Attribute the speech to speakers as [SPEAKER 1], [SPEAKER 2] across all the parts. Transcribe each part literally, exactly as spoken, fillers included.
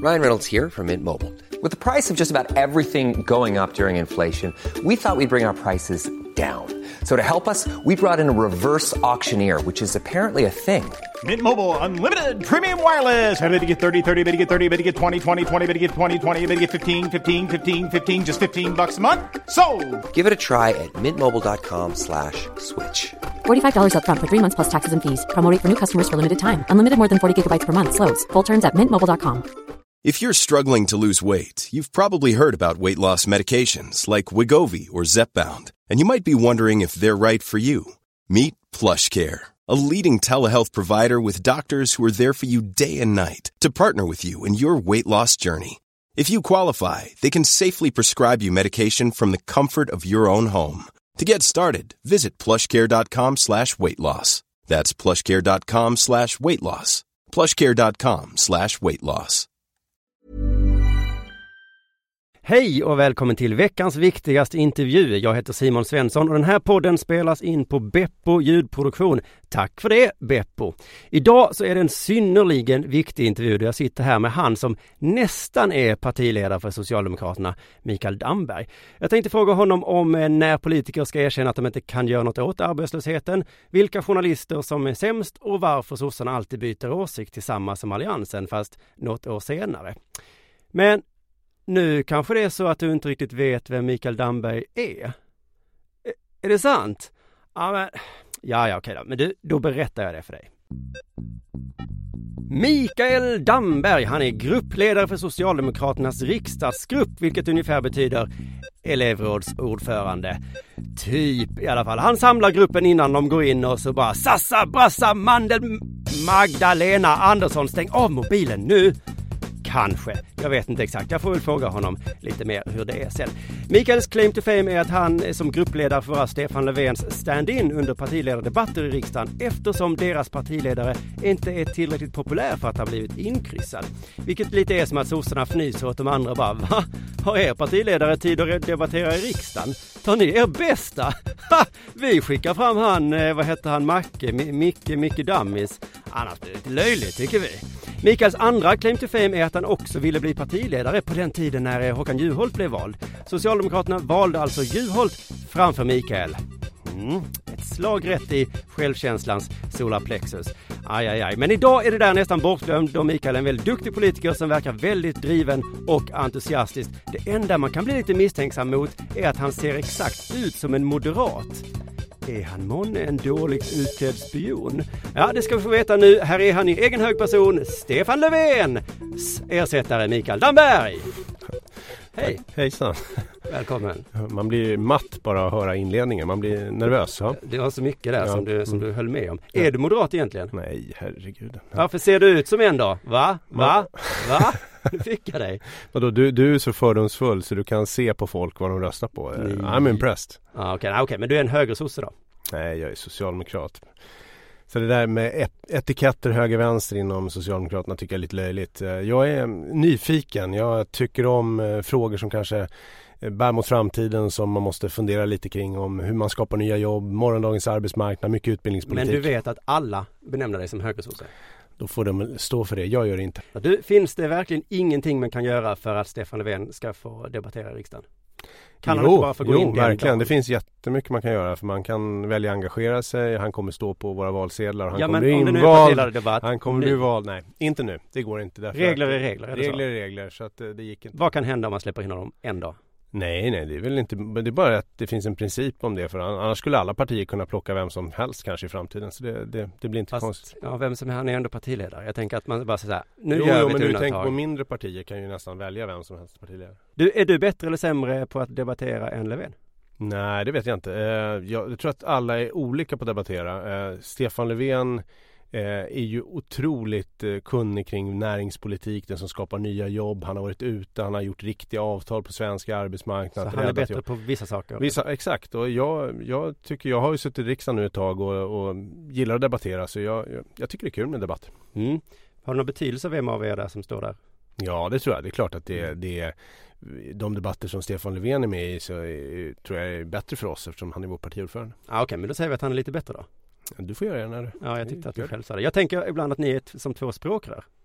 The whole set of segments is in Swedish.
[SPEAKER 1] Ryan Reynolds here from Mint Mobile. With the price of just about everything going up during inflation, we thought we'd bring our prices down. So to help us, we brought in a reverse auctioneer, which is apparently a thing.
[SPEAKER 2] Mint Mobile Unlimited Premium Wireless. How to get thirty, thirty, how to get thirty, how to get twenty, twenty, twenty, how to get twenty, twenty, how to get fifteen, fifteen, fifteen, fifteen, just fifteen bucks a month? Sold!
[SPEAKER 1] Give it a try at mintmobile.com slash switch.
[SPEAKER 3] forty-five dollars up front for three months plus taxes and fees. Promo rate for new customers for limited time. Unlimited more than forty gigabytes per month. Slows full terms at mint mobile dot com.
[SPEAKER 4] If you're struggling to lose weight, you've probably heard about weight loss medications like Wegovy or Zepbound, and you might be wondering if they're right for you. Meet PlushCare, a leading telehealth provider with doctors who are there for you day and night to partner with you in your weight loss journey. If you qualify, they can safely prescribe you medication from the comfort of your own home. To get started, visit plushcare.com slash weight loss. That's plushcare.com slash weight loss. plushcare.com slash weight loss.
[SPEAKER 5] Hej och välkommen till veckans viktigaste intervju. Jag heter Simon Svensson och den här podden spelas in på Beppo ljudproduktion. Tack för det, Beppo. Idag så är det en synnerligen viktig intervju där jag sitter här med han som nästan är partiledare för Socialdemokraterna, Mikael Damberg. Jag tänkte fråga honom om när politiker ska erkänna att de inte kan göra något åt arbetslösheten, vilka journalister som är sämst och varför sossarna alltid byter åsikt tillsammans som alliansen fast något år senare. Men nu kanske det är så att du inte riktigt vet vem Mikael Damberg är. Är, är det sant? Ja, men, ja, ja okej då. Men du, då berättar jag det för dig. Mikael Damberg, han är gruppledare för Socialdemokraternas riksdagsgrupp, vilket ungefär betyder elevrådsordförande. Typ i alla fall. Han samlar gruppen innan de går in och så bara Sassa, Brassa, Mandel, Magdalena Andersson, stäng av mobilen nu. Kanske. Jag vet inte exakt. Jag får väl fråga honom lite mer hur det är sen. Mikaels claim to fame är att han som gruppledare får vara Stefan Löfvens stand-in under partiledardebatter i riksdagen eftersom deras partiledare inte är tillräckligt populär för att ha blivit inkryssad. Vilket lite är som att sossarna fnyser åt de andra bara, va? Har er partiledare tid att debattera i riksdagen? Tar ni er bästa? Ha! Vi skickar fram han, eh, vad heter han, Macke, Micke, Micke Dammis. Annars blir det lite löjligt tycker vi. Mikaels andra claim to fame är att han också ville bli partiledare på den tiden när Håkan Juholt blev vald. Socialdemokraterna valde alltså Juholt framför Mikael. Mm, ett slag rätt i självkänslans solarplexus. Aj, aj, aj. Men idag är det där nästan bortglömd då Mikael är en väldigt duktig politiker som verkar väldigt driven och entusiastisk. Det enda man kan bli lite misstänksam mot är att han ser exakt ut som en moderat. Är han månne en dåligt utklädd spion? Ja, det ska vi få veta nu. Här är han i egen hög person, Stefan Löfven. Ersättare Mikael Damberg. Hej.
[SPEAKER 6] Hejsan.
[SPEAKER 5] Välkommen.
[SPEAKER 6] Man blir matt bara att höra inledningen. Man blir nervös. Ja.
[SPEAKER 5] Det var så mycket där ja. som, du, som du höll med om. Ja. Är du moderat egentligen?
[SPEAKER 6] Nej, herregud.
[SPEAKER 5] Varför ser du ut som en då? Va? Va? Va? Nu fick jag dig.
[SPEAKER 6] Vadå, du, du är så fördomsfull så du kan se på folk vad de röstar på. Nej. I'm impressed.
[SPEAKER 5] Ah, Okej, okay. okay. Men du är en högersosse då?
[SPEAKER 6] Nej, jag är socialdemokrat. Så det där med etiketter höger-vänster inom Socialdemokraterna tycker jag är lite löjligt. Jag är nyfiken. Jag tycker om frågor som kanske bär mot framtiden som man måste fundera lite kring om hur man skapar nya jobb, morgondagens arbetsmarknad, mycket utbildningspolitik.
[SPEAKER 5] Men du vet att alla benämner dig som högersosse?
[SPEAKER 6] Då får de stå för det. Jag gör det inte.
[SPEAKER 5] Du, finns det verkligen ingenting man kan göra för att Stefan Löfven ska få debattera i riksdagen? Kan
[SPEAKER 6] jo,
[SPEAKER 5] han inte bara få gå
[SPEAKER 6] jo,
[SPEAKER 5] in
[SPEAKER 6] verkligen. Det finns jättemycket man kan göra för man kan välja att engagera sig. Han kommer stå på våra valsedlar. Han
[SPEAKER 5] ja,
[SPEAKER 6] kommer
[SPEAKER 5] men
[SPEAKER 6] bli invald. Han kommer bli vald. Nej, inte nu. Det går inte. Därför
[SPEAKER 5] regler är regler. Är
[SPEAKER 6] regler är regler. Så att det gick inte.
[SPEAKER 5] Vad kan hända om man släpper in honom en dag?
[SPEAKER 6] Nej, nej, det är väl inte. Det är bara att det finns en princip om det. För annars skulle alla partier kunna plocka vem som helst kanske i framtiden. Så det, det, det blir inte
[SPEAKER 5] Fast,
[SPEAKER 6] konstigt.
[SPEAKER 5] Ja, vem som är, han är ändå partiledare. Jag tänker att man bara säger så här, nu
[SPEAKER 6] jo,
[SPEAKER 5] gör
[SPEAKER 6] jo,
[SPEAKER 5] vi
[SPEAKER 6] men
[SPEAKER 5] ett
[SPEAKER 6] du tänker
[SPEAKER 5] undantag.
[SPEAKER 6] på mindre partier kan ju nästan välja vem som helst partiledare.
[SPEAKER 5] Du, är du bättre eller sämre på att debattera än Löfven?
[SPEAKER 6] Nej, det vet jag inte. Jag tror att alla är olika på att debattera. Stefan Löfven är ju otroligt kunnig kring näringspolitik, den som skapar nya jobb. Han har varit ute, han har gjort riktiga avtal på svenska arbetsmarknaden.
[SPEAKER 5] Så han är bättre jobb. På vissa saker?
[SPEAKER 6] Vissa, exakt. Och jag, jag tycker, jag har ju suttit i riksdagen nu ett tag och, och gillar att debattera. Så jag, jag, jag tycker det är kul med debatt.
[SPEAKER 5] Mm. Har du någon betydelse vem av er där som står där?
[SPEAKER 6] Ja, det tror jag. Det är klart att det, det är de debatter som Stefan Löfven är med i så är, tror jag är bättre för oss eftersom han är vår partiordförande.
[SPEAKER 5] Ah, Okej, okay, men då säger vi att han är lite bättre då.
[SPEAKER 6] Du får göra det när du...
[SPEAKER 5] Ja, jag tyckte att du själv sa det. Jag tänker ibland att ni är ett, som två språkrör.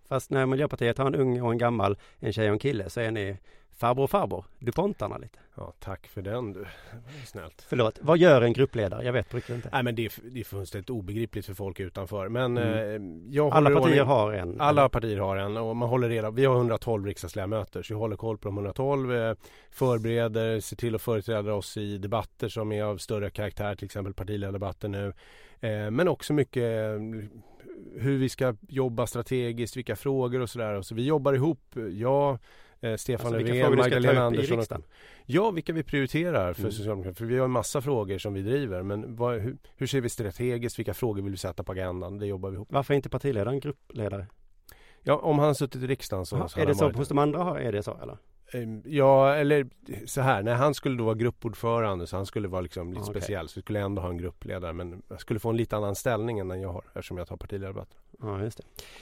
[SPEAKER 5] Fast när Miljöpartiet har en ung och en gammal, en tjej och en kille, så är ni farbror och farbror. Du pontarna lite.
[SPEAKER 6] Ja, tack för den du. Snällt.
[SPEAKER 5] Förlåt, vad gör en gruppledare? Jag vet på riktigt inte.
[SPEAKER 6] Nej, men det är, det är fullständigt obegripligt för folk utanför. Men
[SPEAKER 5] Mm.
[SPEAKER 6] eh, jag
[SPEAKER 5] Alla
[SPEAKER 6] håller
[SPEAKER 5] partier
[SPEAKER 6] ordning.
[SPEAKER 5] har en.
[SPEAKER 6] Alla partier har en och man håller reda. Vi har hundratolv riksdagsledamöter så vi håller koll på de hundratolv. Eh, förbereder, ser till att företräda oss i debatter som är av större karaktär, till exempel partiledardebatten nu. Eh, men också mycket eh, hur vi ska jobba strategiskt, vilka frågor och sådär. Så vi jobbar ihop. Jag, eh, Stefan
[SPEAKER 5] Alltså, vilka
[SPEAKER 6] Löfven,
[SPEAKER 5] frågor du ska ta
[SPEAKER 6] Magdalena
[SPEAKER 5] upp i
[SPEAKER 6] Andersson.
[SPEAKER 5] riksdagen?
[SPEAKER 6] Ja, vilka vi prioriterar för
[SPEAKER 5] Mm.
[SPEAKER 6] Socialdemokraterna. För vi har en massa frågor som vi driver. Men vad, hur, hur ser vi strategiskt? Vilka frågor vill vi sätta på agendan? Det jobbar vi ihop.
[SPEAKER 5] Varför är inte partiledaren gruppledare?
[SPEAKER 6] Ja, om han har suttit i riksdagen så,
[SPEAKER 5] Aha,
[SPEAKER 6] så
[SPEAKER 5] är
[SPEAKER 6] hade
[SPEAKER 5] det så
[SPEAKER 6] han varit-
[SPEAKER 5] hos de andra? har- Är det så eller?
[SPEAKER 6] Ehm, Ja, eller så här. När han skulle då vara gruppordförande så han skulle vara liksom lite
[SPEAKER 5] Ah, okej.
[SPEAKER 6] speciell. Så vi skulle ändå ha en gruppledare. Men jag skulle få en lite annan ställning än den jag har. Eftersom jag tar partiledardebatt.
[SPEAKER 5] Ja, just det.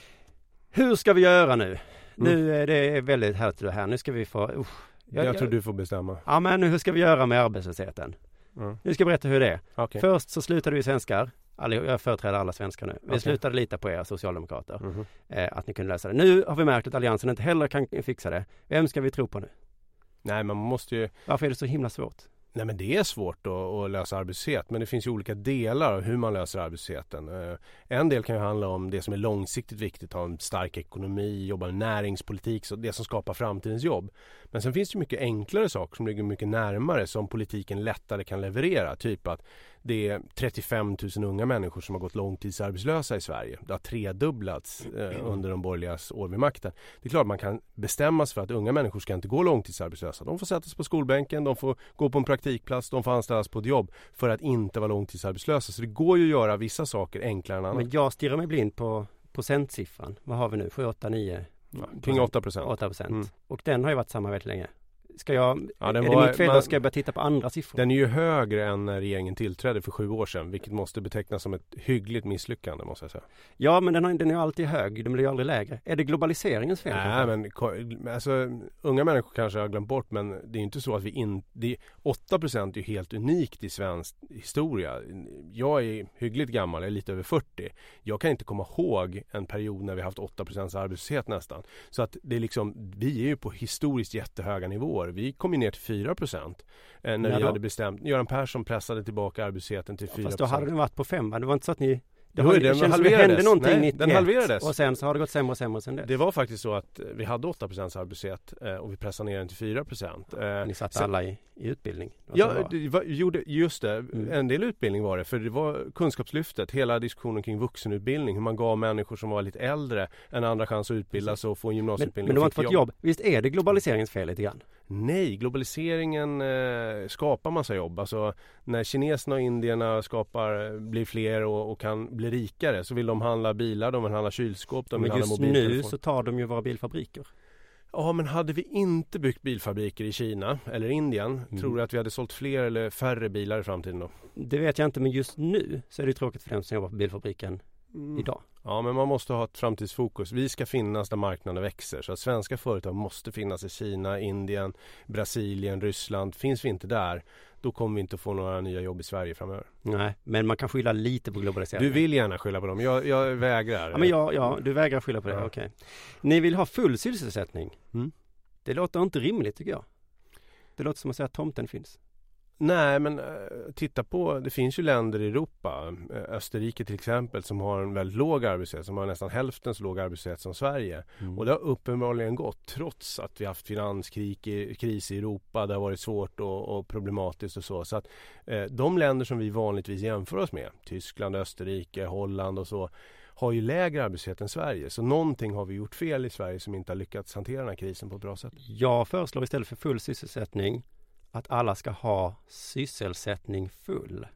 [SPEAKER 5] Hur ska vi göra nu?
[SPEAKER 6] Mm.
[SPEAKER 5] Nu är det väldigt härligt det här. Nu ska vi få... Usch.
[SPEAKER 6] Jag,
[SPEAKER 5] Jag-
[SPEAKER 6] tror du får bestämma.
[SPEAKER 5] Ja, men hur ska vi göra med arbetslösheten?
[SPEAKER 6] Mm.
[SPEAKER 5] Nu ska jag berätta hur det är.
[SPEAKER 6] Okej.
[SPEAKER 5] Först så slutade vi svenskar. Alla, jag företräder alla svenskar nu. Vi
[SPEAKER 6] Okej.
[SPEAKER 5] slutade lita på er socialdemokrater.
[SPEAKER 6] Mhm.
[SPEAKER 5] Eh, att ni kunde lösa det. Nu har vi märkt att alliansen inte heller kan fixa det. Vem ska vi tro på nu?
[SPEAKER 6] Nej, man måste ju...
[SPEAKER 5] Varför är det så himla svårt?
[SPEAKER 6] Nej, men det är svårt att, att lösa arbetslöshet. Men det finns ju olika delar av hur man löser arbetslösheten. Eh, En del kan ju handla om det som är långsiktigt viktigt. Ha en stark ekonomi, jobba med näringspolitik. Så det som skapar framtidens jobb. Men sen finns det mycket enklare saker som ligger mycket närmare. Som politiken lättare kan leverera. Typ att det är trettiofem tusen unga människor som har gått långtidsarbetslösa i Sverige. Det har tredubblats eh, under de borgerligas år vid makten. Det är klart man kan bestämma sig för att unga människor ska inte gå långtidsarbetslösa. De får sätta sig på skolbänken, de får gå på en praktikplats, de får anställas på ett jobb för att inte vara långtidsarbetslösa. Så det går ju att göra vissa saker enklare än annat.
[SPEAKER 5] Men jag stirrar mig blind på procentsiffran. Vad har vi nu? sju, åtta, nio?
[SPEAKER 6] Ja, kring åtta procent.
[SPEAKER 5] åtta procent.
[SPEAKER 6] Mm.
[SPEAKER 5] Och den har ju varit samma väldigt länge. Ska jag,
[SPEAKER 6] Ja, den
[SPEAKER 5] är
[SPEAKER 6] var-
[SPEAKER 5] det mitt fel
[SPEAKER 6] man-
[SPEAKER 5] då ska jag börja titta på andra siffror?
[SPEAKER 6] Den är ju högre än när regeringen tillträdde för sju år sedan. Vilket måste betecknas som ett hyggligt misslyckande, måste jag säga.
[SPEAKER 5] Ja, men den, har, den är ju alltid hög. Den blir ju aldrig lägre. Är det globaliseringens fel?
[SPEAKER 6] Nej,
[SPEAKER 5] kanske?
[SPEAKER 6] men ko- alltså, unga människor kanske har glömt bort, men det är inte så att vi inte... åtta procent är ju helt unikt i svensk historia. Jag är hyggligt gammal, jag är lite över fyrtio. Jag kan inte komma ihåg en period när vi har haft åtta procent arbetslöshet nästan. Så att det är liksom, vi är ju på historiskt jättehöga nivåer. Vi kom ju ner till fyra procent eh, när
[SPEAKER 5] När
[SPEAKER 6] vi
[SPEAKER 5] då?
[SPEAKER 6] hade bestämt. Göran Persson pressade tillbaka arbetslösheten till fyra procent.
[SPEAKER 5] Fast då hade den varit på fem, va? Det var inte så att ni... Det,
[SPEAKER 6] Jo,
[SPEAKER 5] har,
[SPEAKER 6] den
[SPEAKER 5] det känns som det
[SPEAKER 6] halverades.
[SPEAKER 5] hände någonting
[SPEAKER 6] Nej,
[SPEAKER 5] nittioett.
[SPEAKER 6] den halverades.
[SPEAKER 5] Och sen så har det gått sämre och sämre sen dess.
[SPEAKER 6] Det var faktiskt så att vi hade åtta procent arbetslöshet eh, och vi pressade ner den till fyra procent. Eh,
[SPEAKER 5] Ni satte
[SPEAKER 6] så-
[SPEAKER 5] alla i, i utbildning. Det var så det
[SPEAKER 6] Ja,
[SPEAKER 5] var.
[SPEAKER 6] det var, gjorde, just det.
[SPEAKER 5] Mm.
[SPEAKER 6] En del utbildning var det. För det var kunskapslyftet, hela diskussionen kring vuxenutbildning. Hur man gav människor som var lite äldre en andra chans att utbilda sig och få en
[SPEAKER 5] men,
[SPEAKER 6] gymnasieutbildning.
[SPEAKER 5] men de har
[SPEAKER 6] och
[SPEAKER 5] inte
[SPEAKER 6] fick
[SPEAKER 5] fått jobb. Visst är det globaliseringens fel lite grann?
[SPEAKER 6] Nej, globaliseringen eh, skapar massa jobb. Alltså när kineserna och indierna skapar, blir fler och, och kan bli rikare så vill de handla bilar, de vill handla kylskåp, de vill
[SPEAKER 5] Men
[SPEAKER 6] handla
[SPEAKER 5] just
[SPEAKER 6] mobiltelefoner.
[SPEAKER 5] nu så tar de ju våra bilfabriker.
[SPEAKER 6] Ja, men hade vi inte byggt bilfabriker i Kina eller Indien,
[SPEAKER 5] Mm.
[SPEAKER 6] tror du att vi hade sålt fler eller färre bilar i framtiden då?
[SPEAKER 5] Det vet jag inte, men just nu så är det tråkigt för dem som jobbar på bilfabriken
[SPEAKER 6] Mm.
[SPEAKER 5] idag.
[SPEAKER 6] Ja, men man måste ha ett framtidsfokus. Vi ska finnas där marknaden växer. Så att svenska företag måste finnas i Kina, Indien, Brasilien, Ryssland. Finns vi inte där, då kommer vi inte få några nya jobb i Sverige framöver.
[SPEAKER 5] Nej, men man kan skylla lite på
[SPEAKER 6] Du
[SPEAKER 5] globaliseringen.
[SPEAKER 6] vill gärna skylla på dem. Jag, jag vägrar.
[SPEAKER 5] Ja, men ja, ja, du vägrar skylla på det,
[SPEAKER 6] Ja.
[SPEAKER 5] okej. Ni vill ha full sysselsättning.
[SPEAKER 6] Mm.
[SPEAKER 5] Det låter inte rimligt tycker jag. Det låter som att säga att tomten finns.
[SPEAKER 6] Nej, men äh, titta på, det finns ju länder i Europa, äh, Österrike till exempel, som har en väldigt låg arbetslöshet, som har nästan hälften så låg arbetslöshet som Sverige.
[SPEAKER 5] Mm.
[SPEAKER 6] Och det har uppenbarligen gått, trots att vi har haft finanskrig i, kris i Europa, det har varit svårt och, och problematiskt och så. Så att eh, de länder som vi vanligtvis jämför oss med, Tyskland, Österrike, Holland och så, har ju lägre arbetslöshet än Sverige. Så någonting har vi gjort fel i Sverige som inte har lyckats hantera den här krisen på ett bra sätt.
[SPEAKER 5] Jag föreslår istället för full sysselsättning att alla ska ha sysselsättning full.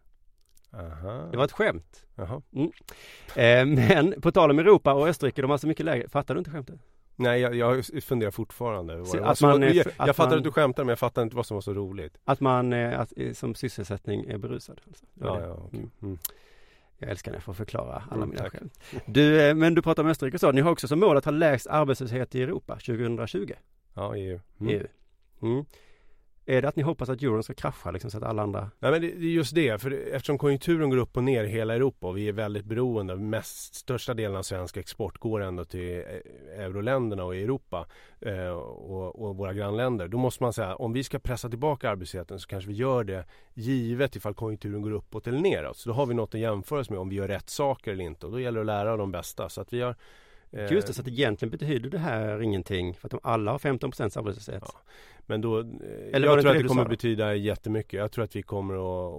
[SPEAKER 6] Aha.
[SPEAKER 5] Det var ett skämt.
[SPEAKER 6] Jaha.
[SPEAKER 5] Eh, men på tal om Europa och Österrike, de har så mycket lägre. Fattar du inte skämtet?
[SPEAKER 6] Nej, jag, jag funderar fortfarande. Vad
[SPEAKER 5] Så
[SPEAKER 6] det
[SPEAKER 5] att
[SPEAKER 6] var så-
[SPEAKER 5] man är-
[SPEAKER 6] jag
[SPEAKER 5] att
[SPEAKER 6] jag fattar
[SPEAKER 5] man-
[SPEAKER 6] att du skämtar, men jag fattar inte vad som var så roligt.
[SPEAKER 5] Att man eh, att, eh, som sysselsättning är berusad. Alltså. Det var
[SPEAKER 6] Ja,
[SPEAKER 5] det.
[SPEAKER 6] ja, okej.
[SPEAKER 5] Mm.
[SPEAKER 6] Mm.
[SPEAKER 5] Jag älskar när jag får förklara alla
[SPEAKER 6] Mm,
[SPEAKER 5] mina
[SPEAKER 6] tack.
[SPEAKER 5] skämt. Du, eh, men du pratar om Österrike och så. Ni har också som mål att ha lägst arbetslöshet i Europa tjugo tjugo.
[SPEAKER 6] Ja, E U. Mm.
[SPEAKER 5] E U. Mm. Är det att ni hoppas att euron ska krascha liksom, så att alla andra...
[SPEAKER 6] Nej, men det, det är just det, för eftersom konjunkturen går upp och ner i hela Europa och vi är väldigt beroende, mest största delen av svensk export går ändå till euroländerna och Europa eh, och, och våra grannländer. Då måste man säga, om vi ska pressa tillbaka arbetslösheten så kanske vi gör det givet ifall konjunkturen går uppåt eller neråt. Så då har vi något att jämföra oss med om vi gör rätt saker eller inte, och då gäller det att lära av de bästa. Så att vi har
[SPEAKER 5] Just det, så att egentligen betyder det här ingenting för att de alla har femton procent arbetslöshet.
[SPEAKER 6] Ja, men då,
[SPEAKER 5] Eller
[SPEAKER 6] jag
[SPEAKER 5] det
[SPEAKER 6] tror att
[SPEAKER 5] det
[SPEAKER 6] det kommer
[SPEAKER 5] sa?
[SPEAKER 6] betyda jättemycket. Jag tror att vi kommer att,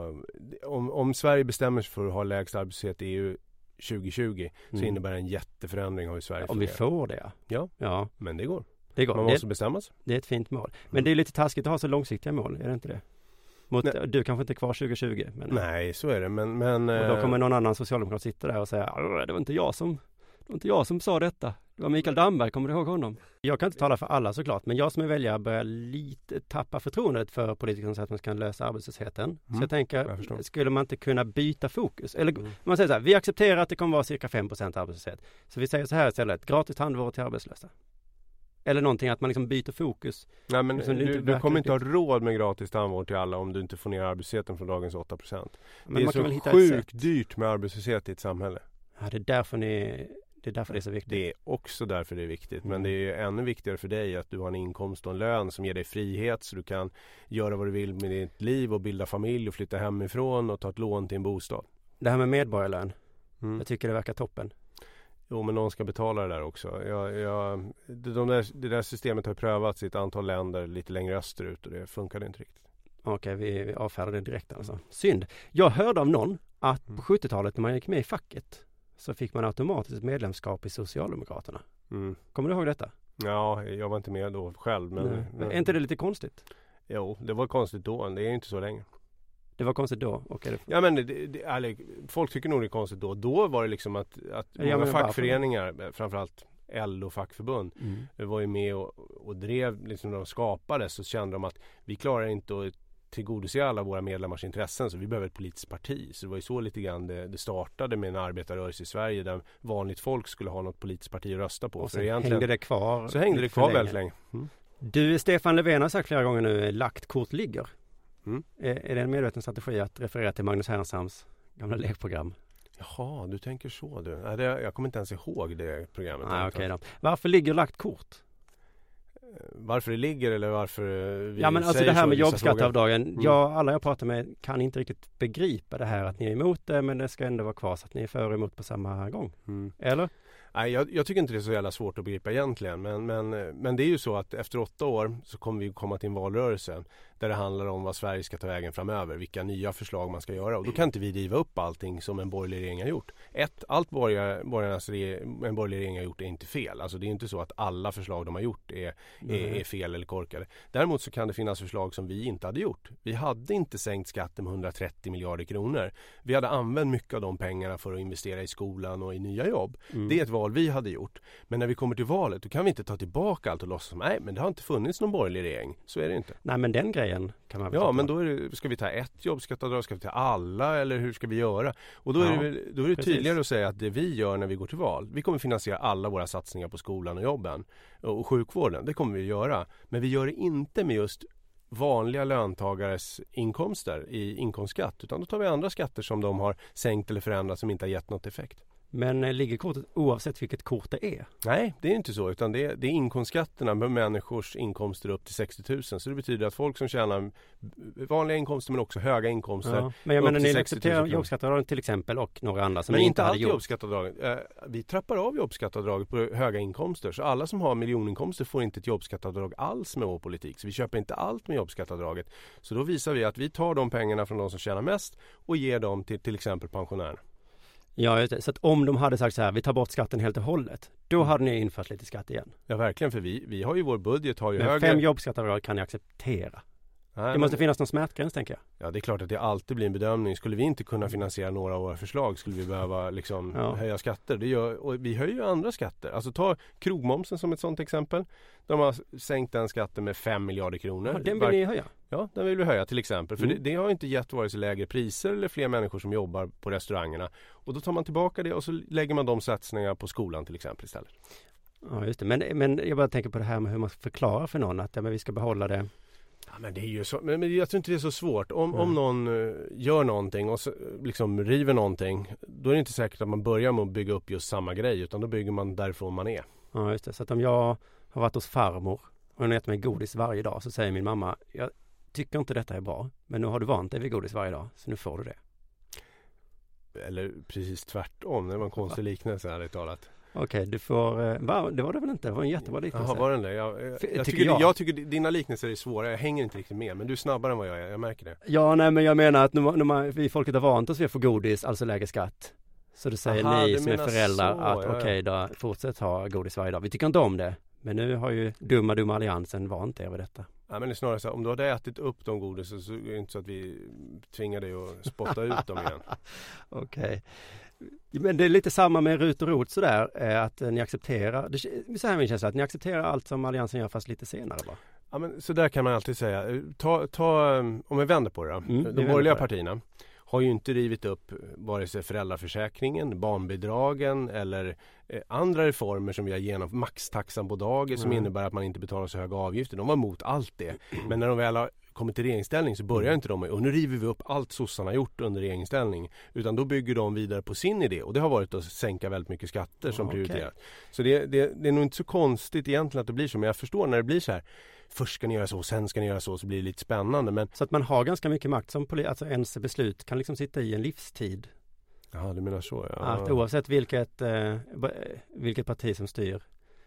[SPEAKER 6] att om, om Sverige bestämmer sig för att ha lägst arbetslöshet i E U tjugo tjugo så
[SPEAKER 5] Mm.
[SPEAKER 6] innebär det en jätteförändring av hur Sverige
[SPEAKER 5] Om vi
[SPEAKER 6] fungerar.
[SPEAKER 5] får det.
[SPEAKER 6] Ja,
[SPEAKER 5] Ja,
[SPEAKER 6] men det går.
[SPEAKER 5] det går.
[SPEAKER 6] Man
[SPEAKER 5] Det,
[SPEAKER 6] måste bestämma sig.
[SPEAKER 5] det är ett fint mål. Men det är lite taskigt att ha så långsiktiga mål, är det inte det? Mot,
[SPEAKER 6] Nej.
[SPEAKER 5] du kanske inte är kvar tjugo tjugo. Men,
[SPEAKER 6] Nej, så är det. Men, men,
[SPEAKER 5] och då
[SPEAKER 6] eh,
[SPEAKER 5] kommer någon annan socialdemokrat sitta där och säga "Arr, det var inte jag som det var inte jag som sa detta. Det var Mikael Damberg, kommer du ihåg honom? Jag kan inte tala för alla såklart, men jag som är väljare börjar lite tappa förtroendet för politikerna så att man kan lösa arbetslösheten.
[SPEAKER 6] Mm,
[SPEAKER 5] Så jag tänker,
[SPEAKER 6] jag förstår.
[SPEAKER 5] skulle man inte kunna byta fokus? Eller
[SPEAKER 6] Mm.
[SPEAKER 5] man säger så här, vi accepterar att det kommer vara cirka fem procent arbetslöshet. Så vi säger så här istället, gratis tandvård till arbetslösa. Eller någonting att man liksom byter fokus.
[SPEAKER 6] nej, men
[SPEAKER 5] Liksom det
[SPEAKER 6] du,
[SPEAKER 5] inte
[SPEAKER 6] du kommer
[SPEAKER 5] verkar
[SPEAKER 6] inte ha råd med gratis tandvård till alla om du inte får ner arbetslösheten från dagens åtta procent.
[SPEAKER 5] Men
[SPEAKER 6] Det är
[SPEAKER 5] man kan väl
[SPEAKER 6] så
[SPEAKER 5] hitta ett sätt.
[SPEAKER 6] sjukt dyrt med arbetslöshet i ett samhälle.
[SPEAKER 5] Ja, det är därför ni, det är därför det är så viktigt.
[SPEAKER 6] Det är också därför det är viktigt. Men
[SPEAKER 5] Mm.
[SPEAKER 6] det är ännu viktigare för dig att du har en inkomst och en lön som ger dig frihet så du kan göra vad du vill med ditt liv och bilda familj och flytta hemifrån och ta ett lån till en bostad.
[SPEAKER 5] Det här med medborgarlön,
[SPEAKER 6] Mm.
[SPEAKER 5] jag tycker det verkar toppen.
[SPEAKER 6] Jo, men någon ska betala det där också. Jag, jag, det, de där, det där systemet har prövats i ett antal länder lite längre österut och det funkade inte riktigt.
[SPEAKER 5] Okej, vi, vi avfärdar det direkt alltså. Synd. Jag hörde av någon att på sjuttiotalet när man gick med i facket så fick man automatiskt ett medlemskap i Socialdemokraterna.
[SPEAKER 6] Mm.
[SPEAKER 5] Kommer du ihåg detta?
[SPEAKER 6] Ja, jag var inte med då själv. Men,
[SPEAKER 5] Nej.
[SPEAKER 6] men,
[SPEAKER 5] Är inte det lite konstigt?
[SPEAKER 6] Jo, det var konstigt då. Det är inte så länge.
[SPEAKER 5] Det var konstigt då. Och är det...
[SPEAKER 6] Ja, men det, det, eller, folk tycker nog det är konstigt då. Då var det liksom att, att
[SPEAKER 5] Ja,
[SPEAKER 6] många
[SPEAKER 5] men varför?
[SPEAKER 6] fackföreningar, framförallt L O-fackförbund,
[SPEAKER 5] Mm.
[SPEAKER 6] var ju med och, och drev, liksom när de skapades så kände de att vi klarar inte att tillgodose alla våra medlemmars intressen så vi behöver ett politiskt parti. Så det var ju så lite grann det, det startade med en arbetarrörelse i Sverige där vanligt folk skulle ha något politiskt parti att rösta på.
[SPEAKER 5] Och
[SPEAKER 6] För
[SPEAKER 5] så
[SPEAKER 6] egentligen,
[SPEAKER 5] hängde det kvar.
[SPEAKER 6] så hängde det
[SPEAKER 5] lite för
[SPEAKER 6] kvar
[SPEAKER 5] länge.
[SPEAKER 6] väldigt länge. Mm.
[SPEAKER 5] Du, Stefan Löfven har sagt flera gånger nu, lagt kort ligger.
[SPEAKER 6] Mm.
[SPEAKER 5] Är, är det en medveten strategi att referera till Magnus Härnstams gamla lekprogram?
[SPEAKER 6] Jaha, du tänker så du. Nej, det, jag kommer inte ens ihåg det programmet.
[SPEAKER 5] Nej, okej då. Varför ligger lagt kort?
[SPEAKER 6] Varför det ligger eller varför vi
[SPEAKER 5] Ja, men alltså
[SPEAKER 6] säger
[SPEAKER 5] det här
[SPEAKER 6] så
[SPEAKER 5] med
[SPEAKER 6] i vissa frågor.
[SPEAKER 5] jobbskatteavdragen.
[SPEAKER 6] Mm.
[SPEAKER 5] Jag, alla jag pratar med kan inte riktigt begripa det här att ni är emot det, men det ska ändå vara kvar så att ni är för och emot på samma gång.
[SPEAKER 6] Mm.
[SPEAKER 5] Eller?
[SPEAKER 6] Nej, jag, jag tycker inte det är så jävla svårt att begripa egentligen. Men, men, men det är ju så att efter åtta år så kommer vi komma till en valrörelse där det handlar om vad Sverige ska ta vägen framöver. Vilka nya förslag man ska göra. Och då kan inte vi riva upp allting som en borgerlig regering har gjort. Ett, allt borgar, borgarnas re- en borgerlig regering har gjort är inte fel. Alltså det är inte så att alla förslag de har gjort är, är, är fel eller korkade. Däremot så kan det finnas förslag som vi inte hade gjort. Vi hade inte sänkt skatten med hundratrettio miljarder kronor. Vi hade använt mycket av de pengarna för att investera i skolan och i nya jobb.
[SPEAKER 5] Mm.
[SPEAKER 6] Det är ett val vi hade gjort. Men när vi kommer till valet då kan vi inte ta tillbaka allt och låtsas som nej, men det har inte funnits någon borgerlig regering. Så är det inte.
[SPEAKER 5] Nej, men den grejen kan man väl
[SPEAKER 6] Ja,
[SPEAKER 5] ta
[SPEAKER 6] men
[SPEAKER 5] på.
[SPEAKER 6] då är det, ska vi ta ett jobbskatteavdrag, ska vi ta alla eller hur ska vi göra? Och då
[SPEAKER 5] Ja,
[SPEAKER 6] är det, väl- då är det
[SPEAKER 5] precis.
[SPEAKER 6] tydligare att säga att det vi gör när vi går till val, vi kommer finansiera alla våra satsningar på skolan och jobben och, och sjukvården, det kommer vi göra. Men vi gör det inte med just vanliga löntagares inkomster i inkomstskatt, utan då tar vi andra skatter som de har sänkt eller förändrat som inte har gett något effekt.
[SPEAKER 5] Men eh, ligger kortet oavsett vilket kort det är?
[SPEAKER 6] Nej, det är inte så, utan det är, det är inkomstskatterna med människors inkomster upp till sextio tusen. Så det betyder att folk som tjänar vanliga inkomster men också höga inkomster.
[SPEAKER 5] Ja. Men jag
[SPEAKER 6] upp
[SPEAKER 5] menar,
[SPEAKER 6] till
[SPEAKER 5] ni
[SPEAKER 6] sextio tusen
[SPEAKER 5] accepterar
[SPEAKER 6] kronor.
[SPEAKER 5] jobbskatteavdragen till exempel och några andra som
[SPEAKER 6] Men
[SPEAKER 5] ni
[SPEAKER 6] inte
[SPEAKER 5] inte hade
[SPEAKER 6] alltid
[SPEAKER 5] gjort.
[SPEAKER 6] jobbskatteavdraget. Eh, vi trappar av jobbskatteavdraget på höga inkomster. Så alla som har miljoninkomster får inte ett jobbskatteavdrag alls med vår politik. Så vi köper inte allt med jobbskatteavdraget. Så då visar vi att vi tar de pengarna från de som tjänar mest och ger dem till till exempel pensionärerna.
[SPEAKER 5] Ja, just det. Så att om de hade sagt så här, vi tar bort skatten helt och hållet, då hade ni infört lite skatt igen.
[SPEAKER 6] Ja, verkligen, för vi, vi har ju vår budget har ju
[SPEAKER 5] Men
[SPEAKER 6] högre...
[SPEAKER 5] fem jobbskatteavdrag kan ni acceptera.
[SPEAKER 6] Nej,
[SPEAKER 5] Det måste
[SPEAKER 6] men-
[SPEAKER 5] finnas någon smärtgräns, tänker jag.
[SPEAKER 6] Ja, det är klart att det alltid blir en bedömning. Skulle vi inte kunna finansiera några av våra förslag skulle vi behöva liksom
[SPEAKER 5] Ja.
[SPEAKER 6] höja skatter. Det gör, och vi höjer ju andra skatter. Alltså ta krogmomsen som ett sådant exempel. De har sänkt den skatten med fem miljarder kronor.
[SPEAKER 5] Ja, den vill ni höja.
[SPEAKER 6] Ja, den vill vi höja till exempel. För
[SPEAKER 5] Mm.
[SPEAKER 6] det, det har inte gett vare sig lägre priser eller fler människor som jobbar på restaurangerna. Och då tar man tillbaka det och så lägger man de satsningar på skolan till exempel istället.
[SPEAKER 5] Ja, just det. Men, men jag bara tänker på det här med hur man förklarar för någon att ja, men vi ska behålla det
[SPEAKER 6] Ja, men det är ju så, men, men jag tror inte det är så svårt. Om,
[SPEAKER 5] Mm.
[SPEAKER 6] om någon uh, gör någonting och så, liksom river någonting, då är det inte säkert att man börjar med att bygga upp just samma grej, utan då bygger man därifrån man är.
[SPEAKER 5] Ja, just det. Så att om jag har varit hos farmor och hon äter mig godis varje dag, så säger min mamma, jag tycker inte detta är bra, men nu har du vant dig vid godis varje dag, så nu får du det.
[SPEAKER 6] Eller precis tvärtom, det var en konstig liknelse ärligt talat.
[SPEAKER 5] Okej, du får... eh, Va? Det var det väl inte? Det var en jättebra liknelse.
[SPEAKER 6] Jaha, var den det? Jag, jag,
[SPEAKER 5] F-
[SPEAKER 6] jag,
[SPEAKER 5] tycker
[SPEAKER 6] tycker,
[SPEAKER 5] jag.
[SPEAKER 6] jag tycker dina liknelser är svåra, jag hänger inte riktigt med, men du är snabbare än vad jag är, jag märker det.
[SPEAKER 5] Ja, nej, men jag menar att när man, när man, vi folket har vant oss vid att få godis, alltså lägre skatt. Så då säger
[SPEAKER 6] Aha,
[SPEAKER 5] ni
[SPEAKER 6] du
[SPEAKER 5] som är
[SPEAKER 6] menar
[SPEAKER 5] föräldrar
[SPEAKER 6] så,
[SPEAKER 5] att
[SPEAKER 6] ja, ja.
[SPEAKER 5] okej då, fortsätt ha godis varje dag. Vi tycker inte om det, men nu har ju dumma, dumma alliansen vant er vid detta.
[SPEAKER 6] Ja, men det är snarare så här, om du hade ätit upp de godis så är det inte så att vi tvingar dig att spotta ut dem igen.
[SPEAKER 5] Okej. Men det är lite samma med Rut och Rot sådär, eh, att eh, ni accepterar, det, så här min känsla, att ni accepterar allt som alliansen gör fast lite senare bara.
[SPEAKER 6] Ja, men så där kan man alltid säga. Ta, ta, om vi vänder på det då.
[SPEAKER 5] Mm, vi
[SPEAKER 6] De
[SPEAKER 5] vänder
[SPEAKER 6] borgerliga
[SPEAKER 5] på det.
[SPEAKER 6] partierna har ju inte rivit upp vare sig föräldraförsäkringen, barnbidragen eller eh, andra reformer som vi har genomfört. Maxtaxan på dagis som
[SPEAKER 5] Mm.
[SPEAKER 6] innebär att man inte betalar så höga avgifter. De var emot allt det. Men när de väl har kommit till regeringsställning så börjar inte de med, och nu river vi upp allt sossarna har gjort under regeringsställning. Utan då bygger de vidare på sin idé. Och det har varit att sänka väldigt mycket skatter som
[SPEAKER 5] Okej.
[SPEAKER 6] prioriteras. Så det, det, det är nog inte så konstigt egentligen att det blir så. Men jag förstår när det blir så här. Först ska ni göra så, sen ska ni göra så, så blir det lite spännande. Men
[SPEAKER 5] Så att man har ganska mycket makt som poli- alltså ens beslut kan liksom sitta i en livstid.
[SPEAKER 6] ja, du menar så, ja.
[SPEAKER 5] Att oavsett vilket, eh, ba- vilket parti som styr.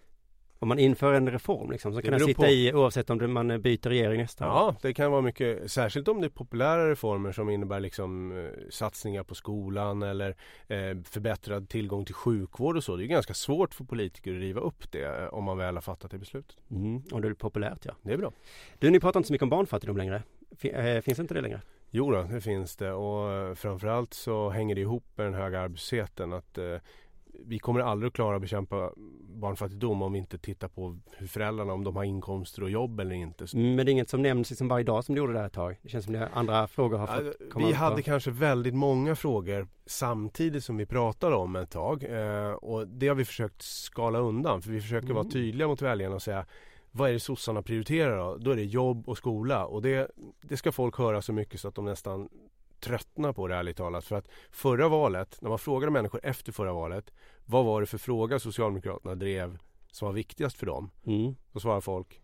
[SPEAKER 5] Om man inför en reform liksom, så
[SPEAKER 6] Det
[SPEAKER 5] kan den
[SPEAKER 6] beror
[SPEAKER 5] sitta
[SPEAKER 6] på.
[SPEAKER 5] i oavsett om det, man byter regering nästa år.
[SPEAKER 6] Ja, det kan vara mycket, särskilt om det är populära reformer som innebär liksom eh, satsningar på skolan eller eh, förbättrad tillgång till sjukvård och så. Det är ganska svårt för politiker att riva upp det eh, om man väl har fattat det beslutet.
[SPEAKER 5] Mm, och det är populärt, ja.
[SPEAKER 6] Det är bra.
[SPEAKER 5] Du, ni pratar inte så mycket om barnfattigdom längre. Fin- eh, finns inte det längre?
[SPEAKER 6] Jo då, det finns det, och eh, framförallt så hänger det ihop med den höga arbetslösheten att eh, vi kommer aldrig att klara att bekämpa barnfattigdom om vi inte tittar på hur föräldrarna, om de har inkomster och jobb eller inte. Så
[SPEAKER 5] Mm, men det är inget som nämns liksom varje dag som du gjorde där ett tag. Det känns som det andra frågor har
[SPEAKER 6] Ja,
[SPEAKER 5] fått komma
[SPEAKER 6] vi
[SPEAKER 5] upp
[SPEAKER 6] hade
[SPEAKER 5] och-
[SPEAKER 6] kanske väldigt många frågor samtidigt som vi pratade om ett tag. Eh, och det har vi försökt skala undan. För vi försöker
[SPEAKER 5] Mm.
[SPEAKER 6] vara tydliga mot väljarna och säga, vad är det sossarna prioriterar då? Då är det jobb och skola. Och det, det ska folk höra så mycket så att de nästan tröttnar på det, ärligt talat. För att förra valet, när man frågade människor efter förra valet, vad var det för fråga Socialdemokraterna drev som var viktigast för dem?
[SPEAKER 5] Mm.
[SPEAKER 6] Då svarar folk,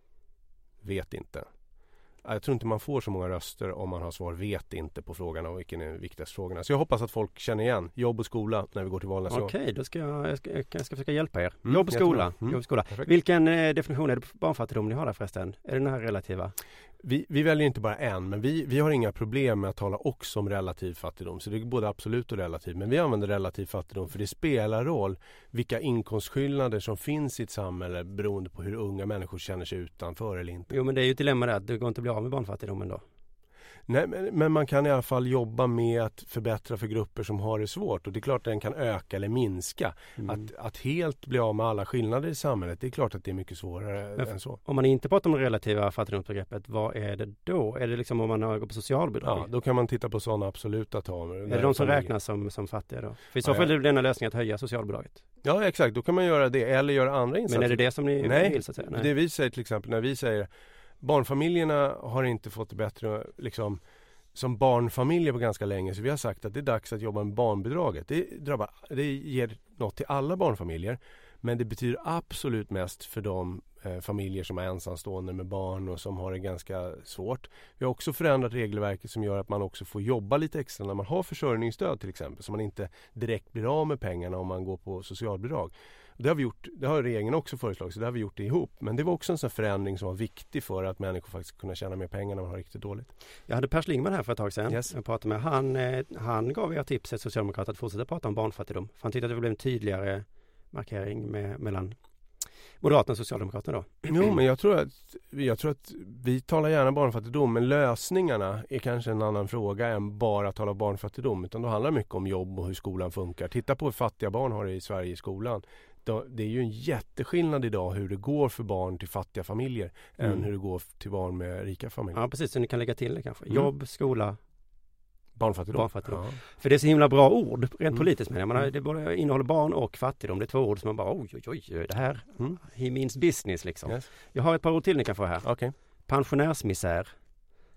[SPEAKER 6] vet inte. Jag tror inte man får så många röster om man har svar vet inte på frågan om vilken är viktigast frågorna. Så jag hoppas att folk känner igen jobb och skola när vi går till val nästa gång.
[SPEAKER 5] Okej, då ska jag, jag, ska, jag ska försöka hjälpa er.
[SPEAKER 6] Mm,
[SPEAKER 5] Jobb och skola.
[SPEAKER 6] jättebra. Mm,
[SPEAKER 5] Jobb och skola.
[SPEAKER 6] perfekt.
[SPEAKER 5] Vilken eh, definition är det på barnfattigdom ni har där förresten? Är det den här relativa?
[SPEAKER 6] Vi, vi väljer inte bara en, men vi, vi har inga problem med att tala också om relativ fattigdom. Så det är både absolut och relativ. Men vi använder relativ fattigdom för det spelar roll vilka inkomstskillnader som finns i ett samhälle beroende på hur unga människor känner sig utanför eller inte.
[SPEAKER 5] Jo, men det är ju ett dilemma där att det går inte att bli av med barnfattigdomen då.
[SPEAKER 6] Nej, men, men man kan i alla fall jobba med att förbättra för grupper som har det svårt. Och det är klart att den kan öka eller minska.
[SPEAKER 5] Mm.
[SPEAKER 6] Att, att helt bli av med alla skillnader i samhället, det är klart att det är mycket svårare
[SPEAKER 5] Men-
[SPEAKER 6] än så.
[SPEAKER 5] Om man inte pratar om det relativa fattigdomsbegreppet, vad är det då? Är det liksom om man har gått på socialbidrag?
[SPEAKER 6] Ja, då kan man titta på sådana absoluta tal.
[SPEAKER 5] är det de som räknas som, som fattiga då? För i så
[SPEAKER 6] Ja,
[SPEAKER 5] fall
[SPEAKER 6] ja.
[SPEAKER 5] är det denna lösning att höja socialbidraget.
[SPEAKER 6] Ja, exakt. Då kan man göra det. Eller göra andra insatser.
[SPEAKER 5] Men är det det som ni
[SPEAKER 6] Nej,
[SPEAKER 5] vill så att säga?
[SPEAKER 6] det vi säger till exempel när vi säger barnfamiljerna har inte fått det bättre liksom, som barnfamiljer på ganska länge, så vi har sagt att det är dags att jobba med barnbidraget. Det, drabbar, det ger något till alla barnfamiljer, men det betyder absolut mest för de eh, familjer som är ensamstående med barn och som har det ganska svårt. Vi har också förändrat regelverket som gör att man också får jobba lite extra när man har försörjningsstöd till exempel, så man inte direkt blir av med pengarna om man går på socialbidrag. Det har vi gjort, det har regeringen också föreslagit, så det har vi gjort det ihop. Men det var också en sån förändring som var viktig för att människor faktiskt ska kunna tjäna mer pengar när man har riktigt dåligt.
[SPEAKER 5] Jag hade Per Schlingmann här för ett tag sedan.
[SPEAKER 6] Yes.
[SPEAKER 5] Jag pratade med han. Eh, han gav er tipset, Socialdemokraterna, att fortsätta prata om barnfattigdom. För han tyckte att det blev en tydligare markering med, mellan Moderaterna och Socialdemokraterna då.
[SPEAKER 6] Jo, men jag tror att jag tror att vi talar gärna barnfattigdom, men lösningarna är kanske en annan fråga än bara att tala barnfattigdom. Utan då handlar det mycket om jobb och hur skolan funkar. Titta på hur fattiga barn har det i Sverige i skolan. Det är ju en jätteskillnad idag hur det går för barn till fattiga familjer
[SPEAKER 5] Mm.
[SPEAKER 6] än hur det går till barn med rika familjer.
[SPEAKER 5] Ja, precis. Så ni kan lägga till det kanske.
[SPEAKER 6] Mm.
[SPEAKER 5] Jobb, skola,
[SPEAKER 6] Barnfattigdom.
[SPEAKER 5] barnfattigdom.
[SPEAKER 6] Ja.
[SPEAKER 5] För det är så himla bra ord, rent
[SPEAKER 6] Mm.
[SPEAKER 5] politiskt menar jag. Man har-
[SPEAKER 6] Mm.
[SPEAKER 5] Det både innehåller barn och fattigdom. Det är två ord som man bara, oj, oj, oj, det här,
[SPEAKER 6] Mm.
[SPEAKER 5] he means business liksom.
[SPEAKER 6] Yes.
[SPEAKER 5] Jag har ett par ord till ni kan få här.
[SPEAKER 6] Okej.
[SPEAKER 5] Pensionärsmisär.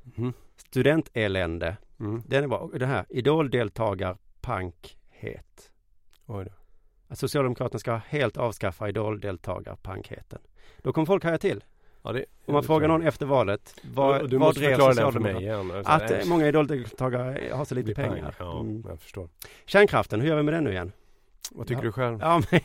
[SPEAKER 6] Mm.
[SPEAKER 5] Studentelände.
[SPEAKER 6] Mm.
[SPEAKER 5] Den är bra. Det här, idoldeltagarpankhet.
[SPEAKER 6] Oj då.
[SPEAKER 5] Att Socialdemokraterna ska helt avskaffa idoldeltagarpankheten. Då kommer folk haja till.
[SPEAKER 6] Ja, det,
[SPEAKER 5] Om man frågar någon efter valet, vad,
[SPEAKER 6] och du
[SPEAKER 5] vad
[SPEAKER 6] måste
[SPEAKER 5] drev
[SPEAKER 6] förklara det för
[SPEAKER 5] Socialdemokraterna?
[SPEAKER 6] mig igen. Alltså,
[SPEAKER 5] Att
[SPEAKER 6] nej.
[SPEAKER 5] eh, många idoldeltagare har så lite
[SPEAKER 6] Det blir
[SPEAKER 5] pengar.
[SPEAKER 6] pang. Ja,
[SPEAKER 5] Mm.
[SPEAKER 6] jag förstår.
[SPEAKER 5] Kärnkraften, hur gör vi med den nu igen?
[SPEAKER 6] Vad tycker
[SPEAKER 5] Ja.
[SPEAKER 6] du själv?
[SPEAKER 5] Ja, men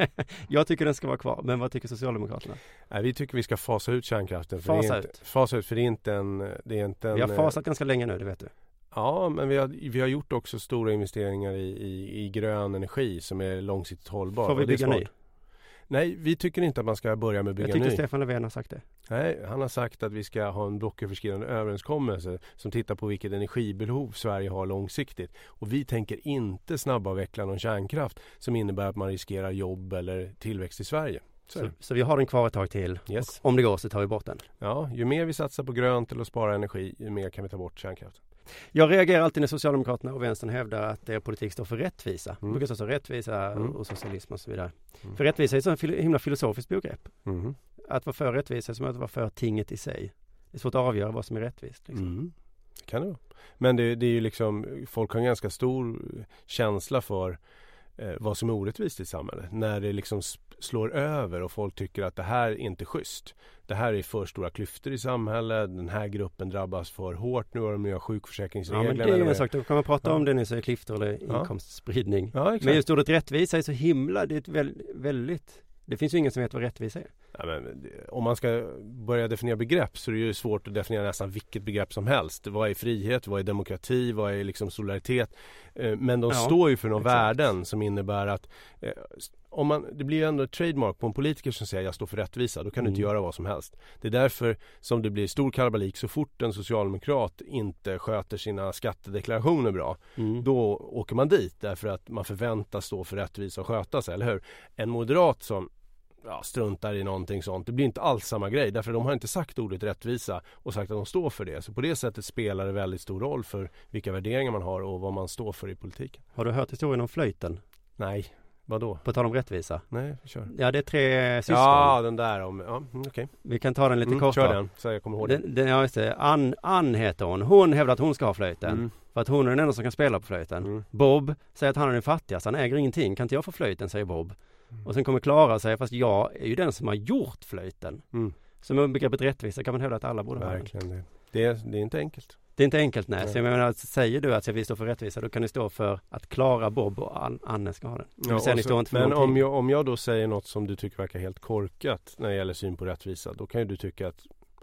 [SPEAKER 5] jag tycker den ska vara kvar. Men vad tycker Socialdemokraterna?
[SPEAKER 6] Nej, vi tycker vi ska fasa ut kärnkraften. För
[SPEAKER 5] Fasa
[SPEAKER 6] det är inte,
[SPEAKER 5] ut?
[SPEAKER 6] Fasa ut, för det är inte en... Det är inte en
[SPEAKER 5] Vi har fasat ganska länge nu, det vet du.
[SPEAKER 6] Ja, men vi har, vi har gjort också stora investeringar i, i, i grön energi som är långsiktigt hållbar.
[SPEAKER 5] Får vi
[SPEAKER 6] Och det är
[SPEAKER 5] bygga
[SPEAKER 6] smart.
[SPEAKER 5] ny?
[SPEAKER 6] Nej, vi tycker inte att man ska börja med att bygga
[SPEAKER 5] Jag tyckte
[SPEAKER 6] ny.
[SPEAKER 5] Stefan Löfven har sagt det.
[SPEAKER 6] Nej, han har sagt att vi ska ha en blocköverskridande överenskommelse som tittar på vilket energibehov Sverige har långsiktigt. Och vi tänker inte snabbavveckla någon kärnkraft som innebär att man riskerar jobb eller tillväxt i Sverige. Så,
[SPEAKER 5] Så, så vi har den kvar ett tag till.
[SPEAKER 6] yes.
[SPEAKER 5] Och om det går så tar vi bort den.
[SPEAKER 6] Ja, ju mer vi satsar på grönt eller att spara energi, ju mer kan vi ta bort kärnkraften.
[SPEAKER 5] Jag reagerar alltid när Socialdemokraterna och Vänstern hävdar att deras politik står för rättvisa.
[SPEAKER 6] Mm.
[SPEAKER 5] Det brukar stå så rättvisa
[SPEAKER 6] Mm.
[SPEAKER 5] och socialism och så vidare.
[SPEAKER 6] Mm.
[SPEAKER 5] För rättvisa är ett så himla filosofiskt begrepp.
[SPEAKER 6] Mm.
[SPEAKER 5] Att vara för rättvisa är som att vara för tinget i sig. Det är svårt att avgöra vad som är rättvist. Liksom.
[SPEAKER 6] Mm. Det kan det vara. Men det, det är ju liksom, folk har en ganska stor känsla för eh, vad som är orättvist i samhället. När det liksom slår över och folk tycker att det här är inte schysst. Det här är för stora klyftor i samhället. Den här gruppen drabbas för hårt nu av de nya
[SPEAKER 5] Ja,
[SPEAKER 6] sjukförsäkringsreglerna.
[SPEAKER 5] men det är ju en sak. Då kan man prata
[SPEAKER 6] Ja.
[SPEAKER 5] om det nu så är klyftor eller
[SPEAKER 6] Ja.
[SPEAKER 5] inkomstspridning.
[SPEAKER 6] Ja, exakt.
[SPEAKER 5] Men just ordet rättvisa är så himla, det är ett väl, väldigt, det finns ju ingen som vet vad rättvisa är.
[SPEAKER 6] Ja, men, om man ska börja definiera begrepp så är det ju svårt att definiera nästan vilket begrepp som helst. Vad är frihet? Vad är demokrati? Vad är liksom solidaritet? Eh, men de
[SPEAKER 5] Ja,
[SPEAKER 6] står ju för några
[SPEAKER 5] exakt.
[SPEAKER 6] värden som innebär att eh, om man, det blir ju ändå ett trademark på en politiker som säger jag står för rättvisa. Då kan du inte
[SPEAKER 5] Mm.
[SPEAKER 6] göra vad som helst. Det är därför som det blir stor kalabalik så fort en socialdemokrat inte sköter sina skattedeklarationer bra.
[SPEAKER 5] Mm.
[SPEAKER 6] Då åker man dit därför att man förväntas stå för rättvisa och sköta sig, eller hur? En moderat som ja, struntar i någonting sånt, det blir inte alls samma grej därför de har inte sagt ordet rättvisa och sagt att de står för det. Så på det sättet spelar det väldigt stor roll för vilka värderingar man har och vad man står för i politiken.
[SPEAKER 5] Har du hört historien om flöjten?
[SPEAKER 6] Nej, vadå?
[SPEAKER 5] På tal om rättvisa.
[SPEAKER 6] Nej, kör.
[SPEAKER 5] Ja, det är tre syskon.
[SPEAKER 6] Ja, den där om, ja, mm, okej.
[SPEAKER 5] Vi kan ta den lite
[SPEAKER 6] Mm,
[SPEAKER 5] kort.
[SPEAKER 6] kör
[SPEAKER 5] då.
[SPEAKER 6] den, så jag kommer ihåg det.
[SPEAKER 5] Den, den, ja, just det. Ann, Ann heter hon. Hon hävdar att hon ska ha flöjten.
[SPEAKER 6] Mm.
[SPEAKER 5] För att hon är den enda som kan spela på flöjten.
[SPEAKER 6] Mm.
[SPEAKER 5] Bob säger att han är den fattigaste. Han äger ingenting. Kan inte jag få flöjten, säger Bob.
[SPEAKER 6] Mm.
[SPEAKER 5] Och sen kommer Klara och säger, fast jag är ju den som har gjort flöjten.
[SPEAKER 6] Mm.
[SPEAKER 5] Så med begreppet rättvisa kan man hävda att alla borde ha den.
[SPEAKER 6] Verkligen det. Det är, det är inte enkelt.
[SPEAKER 5] Det är inte enkelt, nej.
[SPEAKER 6] Nej.
[SPEAKER 5] Så jag menar, säger du att vi står för rättvisa, då kan det stå för att Klara, Bob och An- Anne ska ha den. Det vill säga,
[SPEAKER 6] och
[SPEAKER 5] ni
[SPEAKER 6] så-
[SPEAKER 5] står inte för
[SPEAKER 6] men
[SPEAKER 5] någonting.
[SPEAKER 6] om jag, om jag då säger något som du tycker verkar helt korkat när det gäller syn på rättvisa, då kan ju du tycka att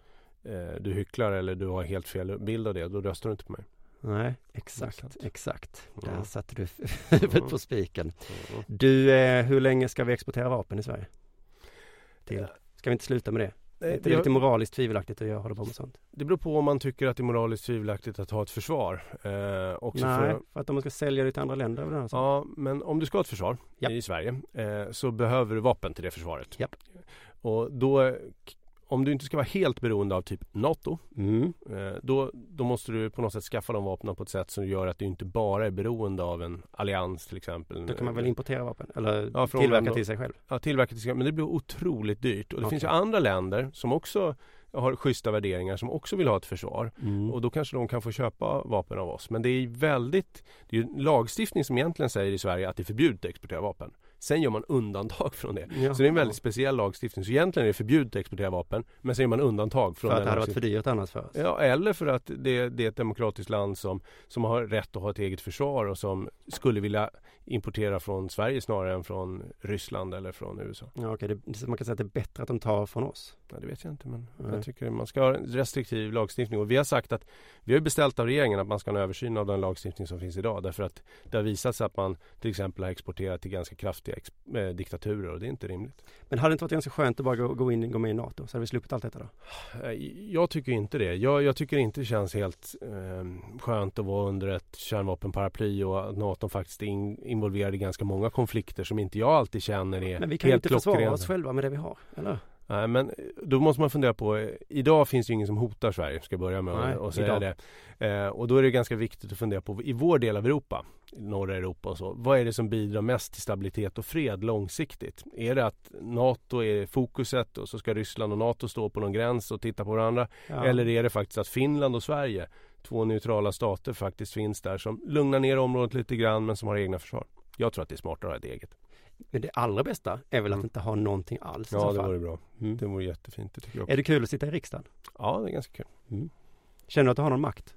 [SPEAKER 6] eh, du hycklar eller du har helt fel bild av det. Då röstar du inte på mig.
[SPEAKER 5] Nej,
[SPEAKER 6] Det är
[SPEAKER 5] exakt,
[SPEAKER 6] sant.
[SPEAKER 5] exakt.
[SPEAKER 6] Mm.
[SPEAKER 5] Där satte du huvudet
[SPEAKER 6] Mm.
[SPEAKER 5] på spiken.
[SPEAKER 6] Mm.
[SPEAKER 5] Du, eh, hur länge ska vi exportera vapen i Sverige? Till.
[SPEAKER 6] Ja.
[SPEAKER 5] Ska vi inte sluta med det?
[SPEAKER 6] Nej,
[SPEAKER 5] Det är
[SPEAKER 6] jag-
[SPEAKER 5] lite moraliskt tvivelaktigt att jag håller på med sånt.
[SPEAKER 6] Det beror på om man tycker att det är moraliskt tvivelaktigt att ha ett försvar. Eh, också
[SPEAKER 5] Nej,
[SPEAKER 6] för,
[SPEAKER 5] för att om man ska sälja det till andra länder. Eller något sånt.
[SPEAKER 6] ja, men om du ska ha ett försvar
[SPEAKER 5] Japp.
[SPEAKER 6] i Sverige eh, så behöver du vapen till det försvaret.
[SPEAKER 5] Japp.
[SPEAKER 6] Och då, om du inte ska vara helt beroende av typ NATO,
[SPEAKER 5] Mm.
[SPEAKER 6] eh, då, då måste du på något sätt skaffa de vapnen på ett sätt som gör att du inte bara är beroende av en allians till exempel.
[SPEAKER 5] Då kan man väl importera vapen? Eller
[SPEAKER 6] Ja, från
[SPEAKER 5] tillverka
[SPEAKER 6] länder-
[SPEAKER 5] till sig själv?
[SPEAKER 6] Ja, tillverkat, men det blir otroligt dyrt. Och det
[SPEAKER 5] Okej.
[SPEAKER 6] finns ju andra länder som också har schyssta värderingar som också vill ha ett försvar.
[SPEAKER 5] Mm.
[SPEAKER 6] Och då kanske de kan få köpa vapen av oss. Men det är väldigt, det är ju lagstiftning som egentligen säger i Sverige att det är förbjudet att exportera vapen. Sen gör man undantag från det.
[SPEAKER 5] Ja.
[SPEAKER 6] Så det är en väldigt speciell lagstiftning. Så egentligen är det förbjudet att exportera vapen. Men sen gör man undantag från
[SPEAKER 5] För att
[SPEAKER 6] den
[SPEAKER 5] det hade varit för
[SPEAKER 6] lagstiftningen.
[SPEAKER 5] dyrt annars för oss.
[SPEAKER 6] Ja, eller för att det, det är ett demokratiskt land som, som har rätt att ha ett eget försvar och som skulle vilja importera från Sverige snarare än från Ryssland eller från U S A.
[SPEAKER 5] Ja, okej. Det, så man kan säga att det är bättre att de tar från oss.
[SPEAKER 6] Ja, det vet jag inte, men
[SPEAKER 5] Nej.
[SPEAKER 6] jag tycker man ska ha en restriktiv lagstiftning. Och vi har sagt att vi har beställt av regeringen att man ska ha en översyn av den lagstiftning som finns idag. Därför att det har visat sig att man till exempel har exporterat till ganska kraftiga ex- eh, diktaturer och det är inte rimligt.
[SPEAKER 5] Men hade det inte varit ganska skönt att bara gå, gå in gå med i NATO? Så hade vi sluppit allt detta då?
[SPEAKER 6] Eh, Jag tycker inte det. Jag, jag tycker inte det känns helt eh, skönt att vara under ett kärnvapenparaply och att NATO faktiskt är in, involverad i ganska många konflikter som inte jag alltid känner är
[SPEAKER 5] Men vi kan ju
[SPEAKER 6] helt
[SPEAKER 5] inte försvara
[SPEAKER 6] klockrena.
[SPEAKER 5] oss själva med det vi har, eller?
[SPEAKER 6] Nej, men då måste man fundera på, idag finns det ju ingen som hotar Sverige, ska jag börja med
[SPEAKER 5] Nej,
[SPEAKER 6] och säga det. Eh, och då är det ganska viktigt att fundera på, i vår del av Europa, norra Europa och så, vad är det som bidrar mest till stabilitet och fred långsiktigt? Är det att NATO är fokuset och så ska Ryssland och NATO stå på någon gräns och titta på varandra? Ja. Eller är det faktiskt att Finland och Sverige, två neutrala stater, faktiskt finns där som lugnar ner området lite grann men som har egna försvar? Jag tror att det är smartare att ha ett eget.
[SPEAKER 5] Men det allra bästa är väl att inte ha någonting alls.
[SPEAKER 6] Ja, det vore bra. Mm. Det vore jättefint, det tycker jag också.
[SPEAKER 5] Är det kul att sitta i riksdagen?
[SPEAKER 6] Ja, det är ganska kul.
[SPEAKER 5] Mm. Känner du att du har någon makt?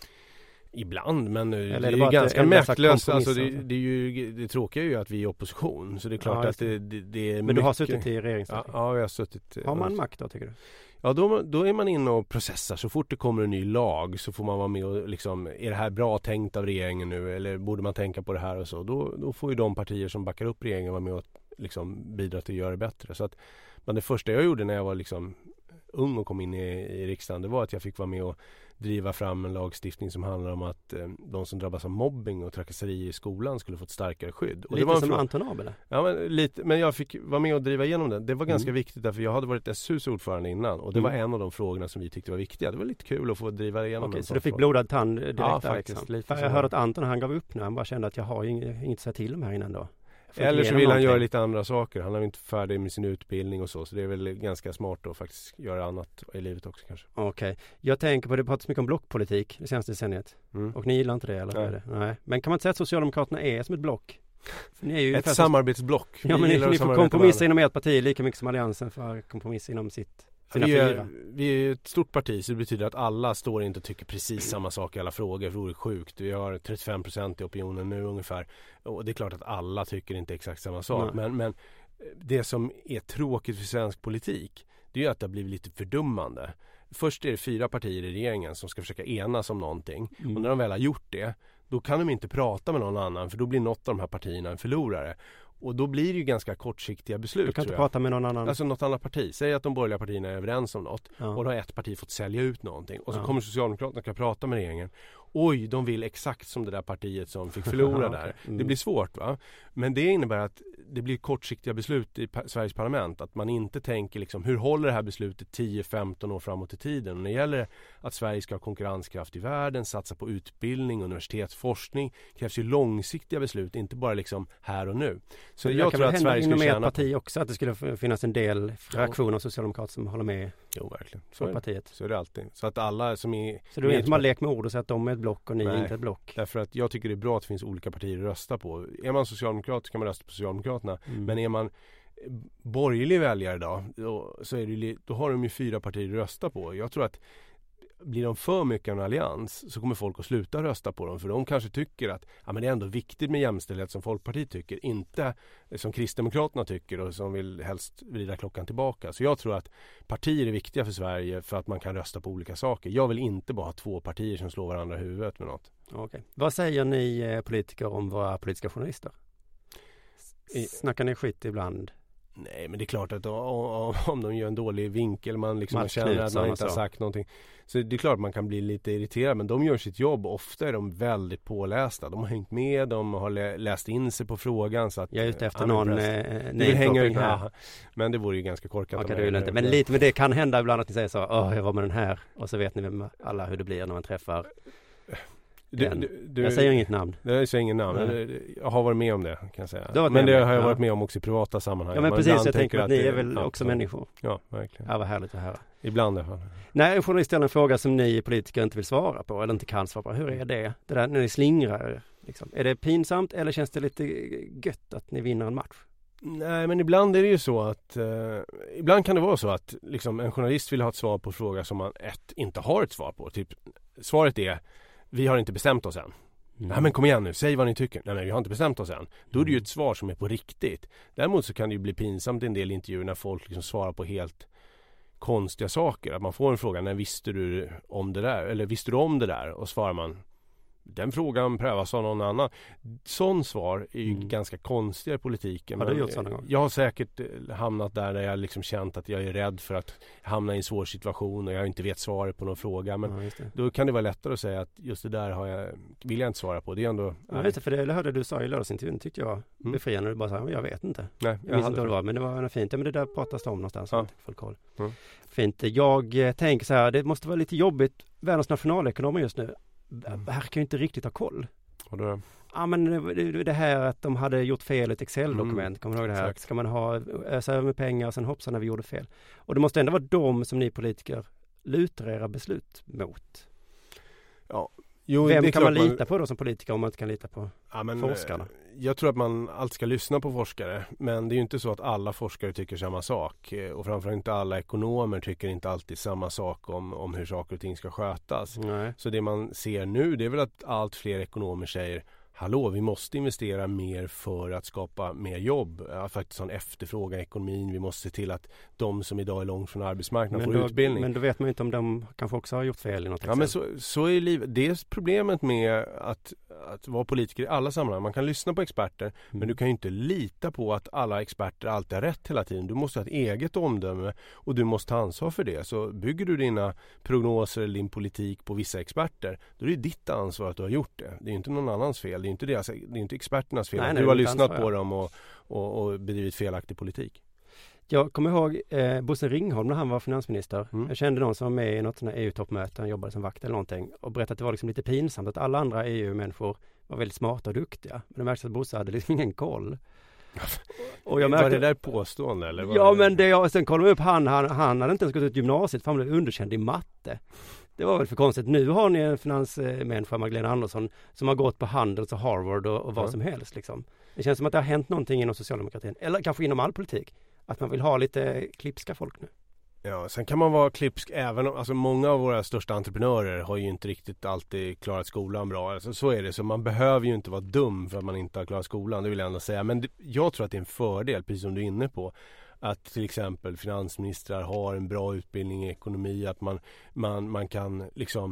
[SPEAKER 6] Ibland, men
[SPEAKER 5] Eller
[SPEAKER 6] det är,
[SPEAKER 5] det
[SPEAKER 6] ju ganska maktlöst. Alltså det,
[SPEAKER 5] alltså?
[SPEAKER 6] det, är ju, det tråkiga är ju att vi är i opposition. Så det är klart ja, att det, det, det är
[SPEAKER 5] Men
[SPEAKER 6] mycket...
[SPEAKER 5] du har suttit i regeringsställning?
[SPEAKER 6] Ja, ja, jag har suttit...
[SPEAKER 5] Har man makt då, tycker du?
[SPEAKER 6] Ja, då, då är man inne och processar. Så fort det kommer en ny lag så får man vara med och liksom, är det här bra tänkt av regeringen nu? Eller borde man tänka på det här och så? Då, då får ju de partier som backar upp regeringen vara med och liksom bidra till att göra det bättre. Så att, men det första jag gjorde när jag var liksom ung och kom in i, i riksdagen, det var att jag fick vara med och driva fram en lagstiftning som handlar om att eh, de som drabbas av mobbing och trakasserier i skolan skulle få ett starkare skydd. Och
[SPEAKER 5] lite
[SPEAKER 6] det var
[SPEAKER 5] som
[SPEAKER 6] frå-
[SPEAKER 5] Anton Abel?
[SPEAKER 6] Ja, men, lite, men jag fick vara med och driva igenom det. Det var ganska
[SPEAKER 5] mm.
[SPEAKER 6] viktigt därför jag hade varit S U:s ordförande innan och det
[SPEAKER 5] mm.
[SPEAKER 6] var en av de frågorna som vi tyckte var viktiga. Det var lite kul att få driva igenom.
[SPEAKER 5] Okej,
[SPEAKER 6] en
[SPEAKER 5] så du fick
[SPEAKER 6] fråga.
[SPEAKER 5] blodad tand direkt
[SPEAKER 6] ja,
[SPEAKER 5] där
[SPEAKER 6] faktiskt,
[SPEAKER 5] liksom.
[SPEAKER 6] lite
[SPEAKER 5] Jag hörde att Anton, han gav upp nu. Han bara kände att jag har inget, inget att säga till om här innan då.
[SPEAKER 6] Eller så vill han göra lite andra saker. Han är inte färdig med sin utbildning och så. Så det är väl ganska smart att faktiskt göra annat i livet också kanske.
[SPEAKER 5] Okej. Okay. Jag tänker på, det pratas mycket om blockpolitik det senaste decenniet. Mm. Och ni gillar inte det eller? Nej. Är det? Nej. Men kan man inte säga att Socialdemokraterna är som ett block? Ni är ju
[SPEAKER 6] ett samarbetsblock.
[SPEAKER 5] Ja, men ni, ni får kompromissa inom ert parti lika mycket som Alliansen för kompromissa inom sitt.
[SPEAKER 6] Vi är, vi är ett stort parti så det betyder att alla står inte och tycker precis samma sak i alla frågor. För det är sjukt. Vi har trettiofem procent i opinionen nu ungefär. Och det är klart att alla tycker inte exakt samma sak. Men, men det som är tråkigt för svensk politik, det är ju att det har blivit lite fördummande. Först är det fyra partier i regeringen som ska försöka enas om någonting. Mm. Och när de väl har gjort det, då kan de inte prata med någon annan. För då blir något av de här partierna en förlorare. Och då blir det ju ganska kortsiktiga beslut.
[SPEAKER 5] Du kan inte prata med någon annan.
[SPEAKER 6] Alltså något annat parti. Säg att de borgerliga partierna är överens om något. Ja. Och då har ett parti fått sälja ut någonting. Och så ja. kommer Socialdemokraterna ska prata med regeringen. Oj, de vill exakt som det där partiet som fick förlora okay. där. Mm. Det blir svårt va? Men det innebär att det blir kortsiktiga beslut i pa- Sveriges parlament. Att man inte tänker liksom, hur håller det här beslutet tio femton år framåt i tiden? Och när det gäller att Sverige ska ha konkurrenskraft i världen, satsa på utbildning, universitetsforskning, krävs ju långsiktiga beslut, inte bara liksom här och nu. Så jag, jag tror att Sverige skulle tjäna
[SPEAKER 5] parti också att det skulle finnas en del fraktioner av socialdemokrater som håller med.
[SPEAKER 6] Jo, verkligen. Så är,
[SPEAKER 5] partiet.
[SPEAKER 6] Så är det alltid. Så att alla som är...
[SPEAKER 5] Så du är inte bara lek med ord och säga att de är ett block och ni
[SPEAKER 6] Nej,
[SPEAKER 5] är inte ett block?
[SPEAKER 6] Därför att jag tycker det är bra att det finns olika partier att rösta på. Är man socialdemokrat kan man rösta på Socialdemokraterna. Mm. Men är man borgerlig väljare då, då, så är det, då har de ju fyra partier att rösta på. Jag tror att blir de för mycket en allians så kommer folk att sluta rösta på dem. För de kanske tycker att ja, men det är ändå viktigt med jämställdhet som Folkpartiet tycker. Inte som Kristdemokraterna tycker och som vill helst vrida klockan tillbaka. Så jag tror att partier är viktiga för Sverige för att man kan rösta på olika saker. Jag vill inte bara ha två partier som slår varandra i huvudet med något.
[SPEAKER 5] Okay. Vad säger ni politiker om våra politiska journalister? Snackar ni skit ibland?
[SPEAKER 6] Nej, men det är klart att om, om de gör en dålig vinkel, man liksom känner att man inte har sagt någonting. Så det är klart att man kan bli lite irriterad, men de gör sitt jobb. Ofta är de väldigt pålästa. De har hängt med, de har lä- läst in sig på frågan. Så att,
[SPEAKER 5] jag är ute efter någon eh,
[SPEAKER 6] nej, hänga ut här. Men det vore ju ganska korkat.
[SPEAKER 5] Okay, det inte. Men lite med det kan hända ibland att ni säger så, åh, jag var med den här. Och så vet ni vem alla hur det blir när man träffar. Du, du, du, jag säger inget namn.
[SPEAKER 6] Jag säger inget namn. Nej. Jag har varit med om det kan jag säga. Men det har jag ja. varit med om också i privata sammanhang.
[SPEAKER 5] Ja men
[SPEAKER 6] man
[SPEAKER 5] precis, jag tänker att, att ni är väl
[SPEAKER 6] ja,
[SPEAKER 5] också
[SPEAKER 6] så.
[SPEAKER 5] människor.
[SPEAKER 6] Ja, verkligen.
[SPEAKER 5] Ja, vad härligt att höra.
[SPEAKER 6] Ibland i alla fall.
[SPEAKER 5] Nej, en journalist ställer en fråga som ni politiker inte vill svara på eller inte kan svara på. Hur är det? Det där när ni slingrar liksom. Är det pinsamt eller känns det lite gött att ni vinner en match?
[SPEAKER 6] Nej, men ibland är det ju så att eh, ibland kan det vara så att liksom, en journalist vill ha ett svar på fråga som man ett, inte har ett svar på. Typ, svaret är, vi har inte bestämt oss än. Mm. Nej men kom igen nu, säg vad ni tycker. Nej men vi har inte bestämt oss än. Då är det ju ett svar som är på riktigt. Däremot så kan det ju bli pinsamt i en del intervjuer när folk liksom svarar på helt konstiga saker. Att man får en fråga, när visste du om det där? Eller visste du om det där? Och svarar man, Den frågan prövas av någon annan. Sån svar är ju
[SPEAKER 5] Mm.
[SPEAKER 6] ganska konstiga i politiken.
[SPEAKER 5] Har du
[SPEAKER 6] men
[SPEAKER 5] gjort så någon gång?
[SPEAKER 6] Jag har säkert hamnat där där jag liksom känt att jag är rädd för att hamna i en svår situation och jag inte vet svaret på någon fråga. Men
[SPEAKER 5] Ja, just det.
[SPEAKER 6] då kan det vara lättare att säga att just det där har jag, vill jag inte svara på. Det är ändå...
[SPEAKER 5] Ja, just det, för det hörde du sa i lördagsintervjun, tyckte jag
[SPEAKER 6] Mm.
[SPEAKER 5] befriande. Du bara sa, jag vet inte.
[SPEAKER 6] Nej,
[SPEAKER 5] Jag minns inte vad det var, men det var fint. Ja, men det där pratas det om någonstans.
[SPEAKER 6] Ja.
[SPEAKER 5] Ja. Full koll.
[SPEAKER 6] Mm.
[SPEAKER 5] Fint. Jag eh, tänker så här, det måste vara lite jobbigt. Världens nationalekonomer just nu
[SPEAKER 6] Mm.
[SPEAKER 5] verkar ju inte riktigt ha koll.
[SPEAKER 6] Och då,
[SPEAKER 5] Ja, men det, det här att de hade gjort fel i ett Excel-dokument,
[SPEAKER 6] Mm.
[SPEAKER 5] kommer du ihåg det här?
[SPEAKER 6] Exakt.
[SPEAKER 5] Ska man ha, ösa över med pengar och sen hoppsa när vi gjorde fel. Och det måste ändå vara de som ni politiker lutar era beslut mot.
[SPEAKER 6] ja. Jo,
[SPEAKER 5] Vem
[SPEAKER 6] det är
[SPEAKER 5] kan man
[SPEAKER 6] klart
[SPEAKER 5] lita på då som politiker om man inte kan lita på
[SPEAKER 6] Ja, men,
[SPEAKER 5] forskarna?
[SPEAKER 6] eh, Jag tror att man alltid ska lyssna på forskare, men det är ju inte så att alla forskare tycker samma sak, eh, och framförallt inte alla ekonomer tycker inte alltid samma sak om, om hur saker och ting ska skötas.
[SPEAKER 5] Nej.
[SPEAKER 6] Så det man ser nu, det är väl att allt fler ekonomer säger hallå, vi måste investera mer för att skapa mer jobb, ja, faktiskt en efterfrågan i ekonomin. Vi måste se till att de som idag är långt från arbetsmarknaden
[SPEAKER 5] Men
[SPEAKER 6] får
[SPEAKER 5] då,
[SPEAKER 6] utbildning.
[SPEAKER 5] men då vet man ju inte om de kanske också har gjort fel i något
[SPEAKER 6] Ja, men
[SPEAKER 5] exempel.
[SPEAKER 6] så, så är livet. Det är problemet med att, att vara politiker i alla sammanhang. Man kan lyssna på experter,
[SPEAKER 5] Mm.
[SPEAKER 6] men du kan ju inte lita på att alla experter alltid har rätt hela tiden. Du måste ha ett eget omdöme och du måste ta ansvar för det. Så bygger du dina prognoser eller din politik på vissa experter, då är det ditt ansvar att du har gjort det. Det är inte någon annans fel. Det är inte, deras, det är inte experternas fel.
[SPEAKER 5] Nej,
[SPEAKER 6] att
[SPEAKER 5] nej,
[SPEAKER 6] du har
[SPEAKER 5] det är
[SPEAKER 6] lyssnat
[SPEAKER 5] ansvar,
[SPEAKER 6] på
[SPEAKER 5] ja.
[SPEAKER 6] dem och, och, och bedrivit felaktig politik.
[SPEAKER 5] Jag kommer ihåg eh, Bosse Ringholm när han var finansminister.
[SPEAKER 6] Mm.
[SPEAKER 5] Jag kände någon som var med i något sånt här E U-toppmöte. Han jobbade som vakt eller någonting. Och berättade att det var liksom lite pinsamt att alla andra E U-människor var väldigt smarta och duktiga. Men det märktes att Bosse hade liksom ingen koll. Och jag
[SPEAKER 6] Var
[SPEAKER 5] märkte,
[SPEAKER 6] det där påstående? Eller var
[SPEAKER 5] ja,
[SPEAKER 6] det...
[SPEAKER 5] men det, jag, sen kollade vi upp han, han. Han hade inte ens gått ut gymnasiet för han blev underkänd i matte. Det var väl för konstigt. Nu har ni en finansmänniska, Magdalena Andersson, som har gått på Handels och Harvard och, och vad
[SPEAKER 6] Ja.
[SPEAKER 5] som helst. Liksom. Det känns som att det har hänt någonting inom socialdemokratin. Eller kanske inom all politik. Att man vill ha lite klipska folk nu.
[SPEAKER 6] Ja, sen kan man vara klipsk även om, alltså många av våra största entreprenörer har ju inte riktigt alltid klarat skolan bra. Alltså, så är det, så man behöver ju inte vara dum för att man inte har klarat skolan, det vill jag ändå säga. Men det, jag tror att det är en fördel, precis som du är inne på, att till exempel finansministrar har en bra utbildning i ekonomi, att man, man, man kan liksom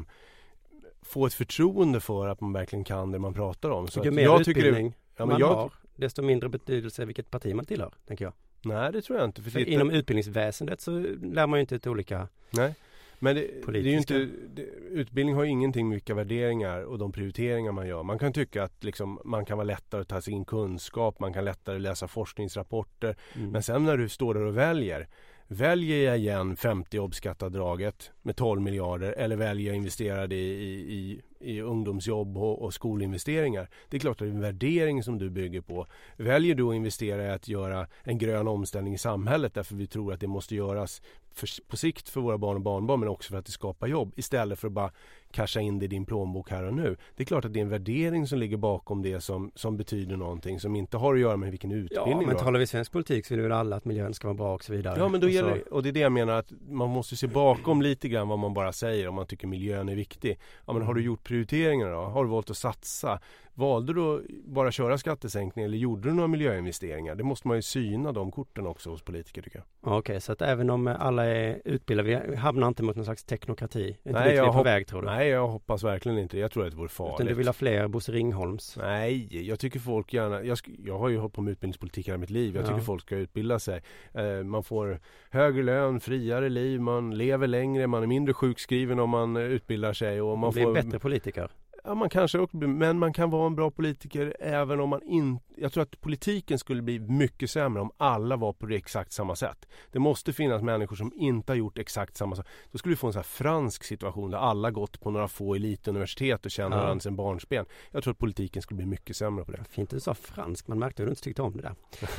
[SPEAKER 6] få ett förtroende för att man verkligen kan det man pratar om. Så
[SPEAKER 5] Ju
[SPEAKER 6] att
[SPEAKER 5] mer
[SPEAKER 6] jag
[SPEAKER 5] utbildning
[SPEAKER 6] tycker det, ja, men
[SPEAKER 5] man
[SPEAKER 6] jag,
[SPEAKER 5] har, desto mindre betydelse vilket parti man tillhör, tänker jag.
[SPEAKER 6] nej, det tror jag inte. För
[SPEAKER 5] För
[SPEAKER 6] det,
[SPEAKER 5] inom utbildningsväsendet så lär man ju inte ut olika...
[SPEAKER 6] nej. Men det, det är ju
[SPEAKER 5] Politiska.
[SPEAKER 6] inte, det, utbildning har ju ingenting med vilka värderingar och de prioriteringar man gör. Man kan tycka att liksom, man kan vara lättare att ta sig in kunskap, man kan lättare läsa forskningsrapporter.
[SPEAKER 5] Mm.
[SPEAKER 6] Men sen när du står där och väljer, väljer jag igen femtio jobbskatteavdraget med tolv miljarder eller väljer jag investera det i, i, i ungdomsjobb och, och skolinvesteringar? Det är klart att det är en värdering som du bygger på. Väljer du att investera i att göra en grön omställning i samhället därför vi tror att det måste göras för, på sikt för våra barn och barnbarn, men också för att det skapar jobb istället för att bara casha in det i din plånbok här och nu. Det är klart att det är en värdering som ligger bakom det som, som betyder någonting som inte har att göra med vilken utbildning
[SPEAKER 5] Ja, men
[SPEAKER 6] du har.
[SPEAKER 5] talar vi svensk politik så vill väl alla att miljön ska vara bra och så vidare.
[SPEAKER 6] Ja, men då
[SPEAKER 5] och
[SPEAKER 6] gäller
[SPEAKER 5] så,
[SPEAKER 6] det, och det är det jag menar, att man måste se bakom lite grann vad man bara säger om man tycker miljön är viktig. Ja, men har du gjort prioriteringar då? Har du valt att satsa? Valde du att bara köra skattesänkning eller gjorde du några miljöinvesteringar? Det måste man ju syna de korten också hos politiker, tycker jag.
[SPEAKER 5] Ja, okej, så att även om alla är utbildade, vi hamnar inte mot någon slags teknokrati. Inte
[SPEAKER 6] Nej,
[SPEAKER 5] dit vi är
[SPEAKER 6] jag
[SPEAKER 5] på
[SPEAKER 6] hopp-
[SPEAKER 5] väg, tror du?
[SPEAKER 6] Nej, jag hoppas verkligen inte. Jag tror att det vore farligt.
[SPEAKER 5] Utan du vill ha fler Bosse Ringholms?
[SPEAKER 6] Nej, jag tycker folk gärna, jag, sk- jag har ju hållit på med utbildningspolitik hela mitt liv. Jag
[SPEAKER 5] Ja.
[SPEAKER 6] tycker folk ska utbilda sig. Eh, man får högre lön, friare liv, man lever längre, man är mindre sjukskriven om man eh, utbildar sig. Och man
[SPEAKER 5] Man blir
[SPEAKER 6] får
[SPEAKER 5] bättre politiker?
[SPEAKER 6] Ja, man kanske också, men man kan vara en bra politiker även om man inte... Jag tror att politiken skulle bli mycket sämre om alla var på det exakt samma sätt. Det måste finnas människor som inte har gjort exakt samma sak. Då skulle vi få en sån här fransk situation där alla gått på några få elituniversitet och känner
[SPEAKER 5] Ja.
[SPEAKER 6] varandra sedan barnsben. Jag tror att politiken skulle bli mycket sämre på det.
[SPEAKER 5] Fint du sa fransk, man märkte hur du inte tyckte om det där.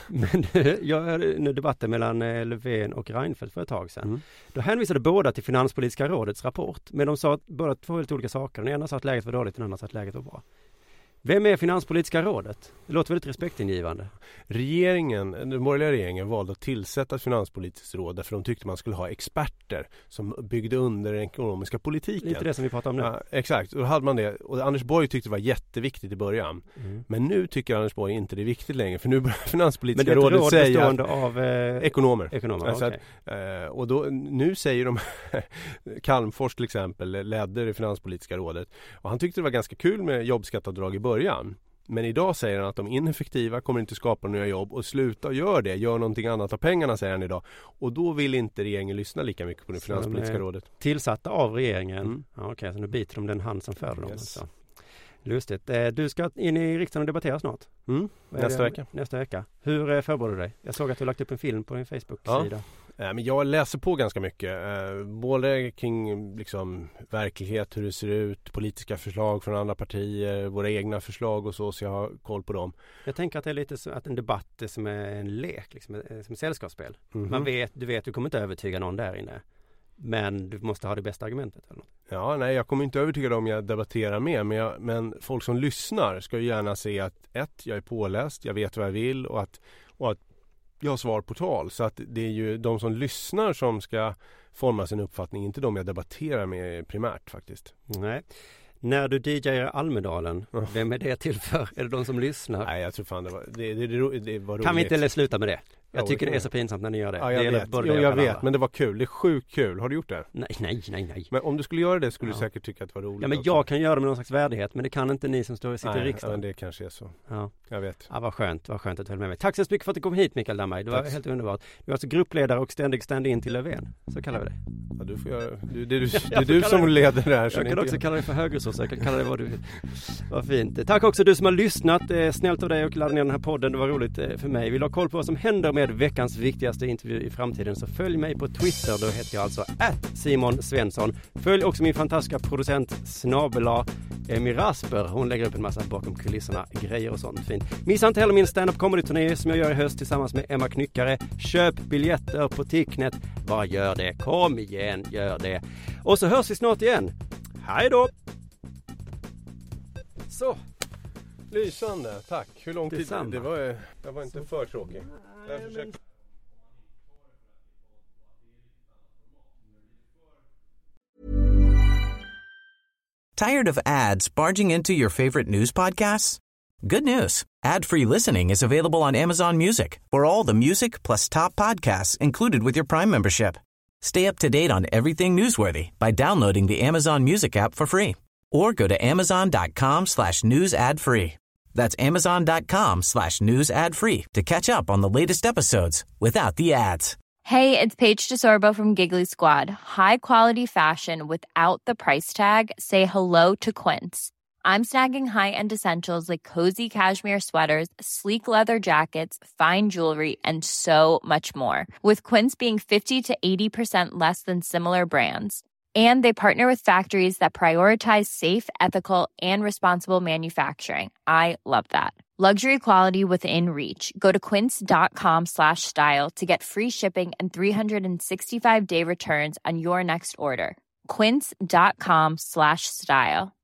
[SPEAKER 5] Men jag hörde nu debatten mellan eh, Löfven och Reinfeldt för ett tag sedan.
[SPEAKER 6] Mm.
[SPEAKER 5] Då hänvisade båda till Finanspolitiska rådets rapport. Men de sa att båda två helt olika saker. Den ena sa att läget var dåligt, den andra sa att läget var bra. Vem är Finanspolitiska rådet? Det låter väldigt respektingivande.
[SPEAKER 6] Regeringen, den borgerliga regeringen valde att tillsätta ett finanspolitiskt råd därför de tyckte man skulle ha experter som byggde under den ekonomiska politiken.
[SPEAKER 5] Lite det som vi pratar om nu.
[SPEAKER 6] Ja, exakt, och då hade man det. Och Anders Borg tyckte det var jätteviktigt i början. Mm. Men nu tycker Anders Borg inte det är viktigt längre. För nu börjar Finanspolitiska rådet
[SPEAKER 5] råd
[SPEAKER 6] säga...
[SPEAKER 5] bestående av eh,
[SPEAKER 6] ekonomer.
[SPEAKER 5] ekonomer
[SPEAKER 6] alltså
[SPEAKER 5] okay.
[SPEAKER 6] att, eh, och då, nu säger de... Calmfors till exempel ledde det Finanspolitiska rådet. Och han tyckte det var ganska kul med jobbskattavdrag i början. Men idag säger han att de är ineffektiva, kommer inte skapa några jobb och sluta och gör det. Gör någonting annat av pengarna, säger han idag. Och då vill inte regeringen lyssna lika mycket på det Finanspolitiska rådet.
[SPEAKER 5] Tillsatta av regeringen?
[SPEAKER 6] Mm.
[SPEAKER 5] Ja, okej, okay, så nu biter de den hand som föder dem.
[SPEAKER 6] Yes.
[SPEAKER 5] Alltså. Lustigt. Du ska in i riksdagen och debattera snart.
[SPEAKER 6] Mm. Nästa vecka.
[SPEAKER 5] Nästa vecka. Hur förbereder du dig? Jag såg att du lagt upp en film på din Facebook-sida.
[SPEAKER 6] Ja. Men jag läser på ganska mycket, både kring liksom, verklighet, hur det ser ut, politiska förslag från andra partier, våra egna förslag och så, så jag har koll på dem.
[SPEAKER 5] Jag tänker att det är lite som att en debatt är som en lek, liksom, som ett sällskapsspel. Mm-hmm. Man vet, du vet, du kommer inte övertyga någon där inne. Men du måste ha det bästa argumentet eller något.
[SPEAKER 6] Ja, nej, jag kommer inte övertyga dem jag debatterar med. Men, jag, men folk som lyssnar ska ju gärna se att ett, jag är påläst, jag vet vad jag vill och att, och att jag har svar på tal. Så att det är ju de som lyssnar som ska forma sin uppfattning, inte de jag debatterar med primärt faktiskt.
[SPEAKER 5] Nej. När du D J:ar Almedalen, mm. vem är det till för? Är det de som lyssnar?
[SPEAKER 6] Nej, jag tror fan det var, det, det, det, det var roligt.
[SPEAKER 5] Kan vi inte sluta med det? Jag
[SPEAKER 6] jo,
[SPEAKER 5] tycker
[SPEAKER 6] det
[SPEAKER 5] det är så pinsamt när ni gör det.
[SPEAKER 6] Ja, jag
[SPEAKER 5] det
[SPEAKER 6] vet, jo, jag vet men det var kul. Det är sjukt kul. Har du gjort det?
[SPEAKER 5] Nej, nej, nej, nej.
[SPEAKER 6] Men om du skulle göra det skulle
[SPEAKER 5] ja.
[SPEAKER 6] du säkert tycka att det var roligt.
[SPEAKER 5] Ja, men
[SPEAKER 6] också.
[SPEAKER 5] Jag kan göra det med någon slags värdighet, men det kan inte ni som står och sitter
[SPEAKER 6] nej,
[SPEAKER 5] i riksdagen.
[SPEAKER 6] Nej, men det kanske är så.
[SPEAKER 5] Ja.
[SPEAKER 6] Jag vet.
[SPEAKER 5] Ja, vad skönt, vad skönt att du höll med mig. Tack så mycket för att du kom hit, Mikael Damberg. Det var
[SPEAKER 6] Tack.
[SPEAKER 5] helt underbart. Du är alltså gruppledare och ständig stand-in till Löfven. Så kallar vi det.
[SPEAKER 6] Ja, du får göra, du, det är du, det är du som leder det här.
[SPEAKER 5] Jag kan också jag. kalla det för högersås. Jag kan kalla det vad du vill. Vad fint. Tack också du som har lyssnat. Snällt av dig och ladda ner den här podden. Det var roligt för mig. Vill du ha koll på vad som händer med veckans viktigaste intervju i framtiden så följ mig på Twitter. Då heter jag alltså at Simon Svensson. Följ också min fantastiska producent Snabela Emi Rasper. Hon lägger upp en massa bakom kulisserna grejer och sånt fint. Missa inte heller min stand-up comedy-turné som jag gör i höst tillsammans med Emma Knyckare. Köp biljetter på Ticknet. Bara gör det. Kom igen, gör det. Och så hörs vi snart igen. Hej då! Så.
[SPEAKER 6] Lysande, tack. Hur lång tid?
[SPEAKER 5] Detsamma.
[SPEAKER 6] Det var, jag var inte för tråkig. Jag försökte...
[SPEAKER 7] Tired of ads barging into your favorite news podcasts? Good news. Ad-free listening is available on Amazon Music for all the music plus top podcasts included with your Prime membership. Stay up to date on everything newsworthy by downloading the Amazon Music app for free or go to amazon.com slash news ad free. That's amazon.com slash news ad free to catch up on the latest episodes without the ads.
[SPEAKER 8] Hey, it's Paige DeSorbo from Giggly Squad. High quality fashion without the price tag. Say hello to Quince. I'm snagging high-end essentials like cozy cashmere sweaters, sleek leather jackets, fine jewelry, and so much more. With Quince being fifty to eighty percent less than similar brands. And they partner with factories that prioritize safe, ethical, and responsible manufacturing. I love that. Luxury quality within reach. Go to quince.com slash style to get free shipping and three sixty-five day returns on your next order. Quince.com slash style.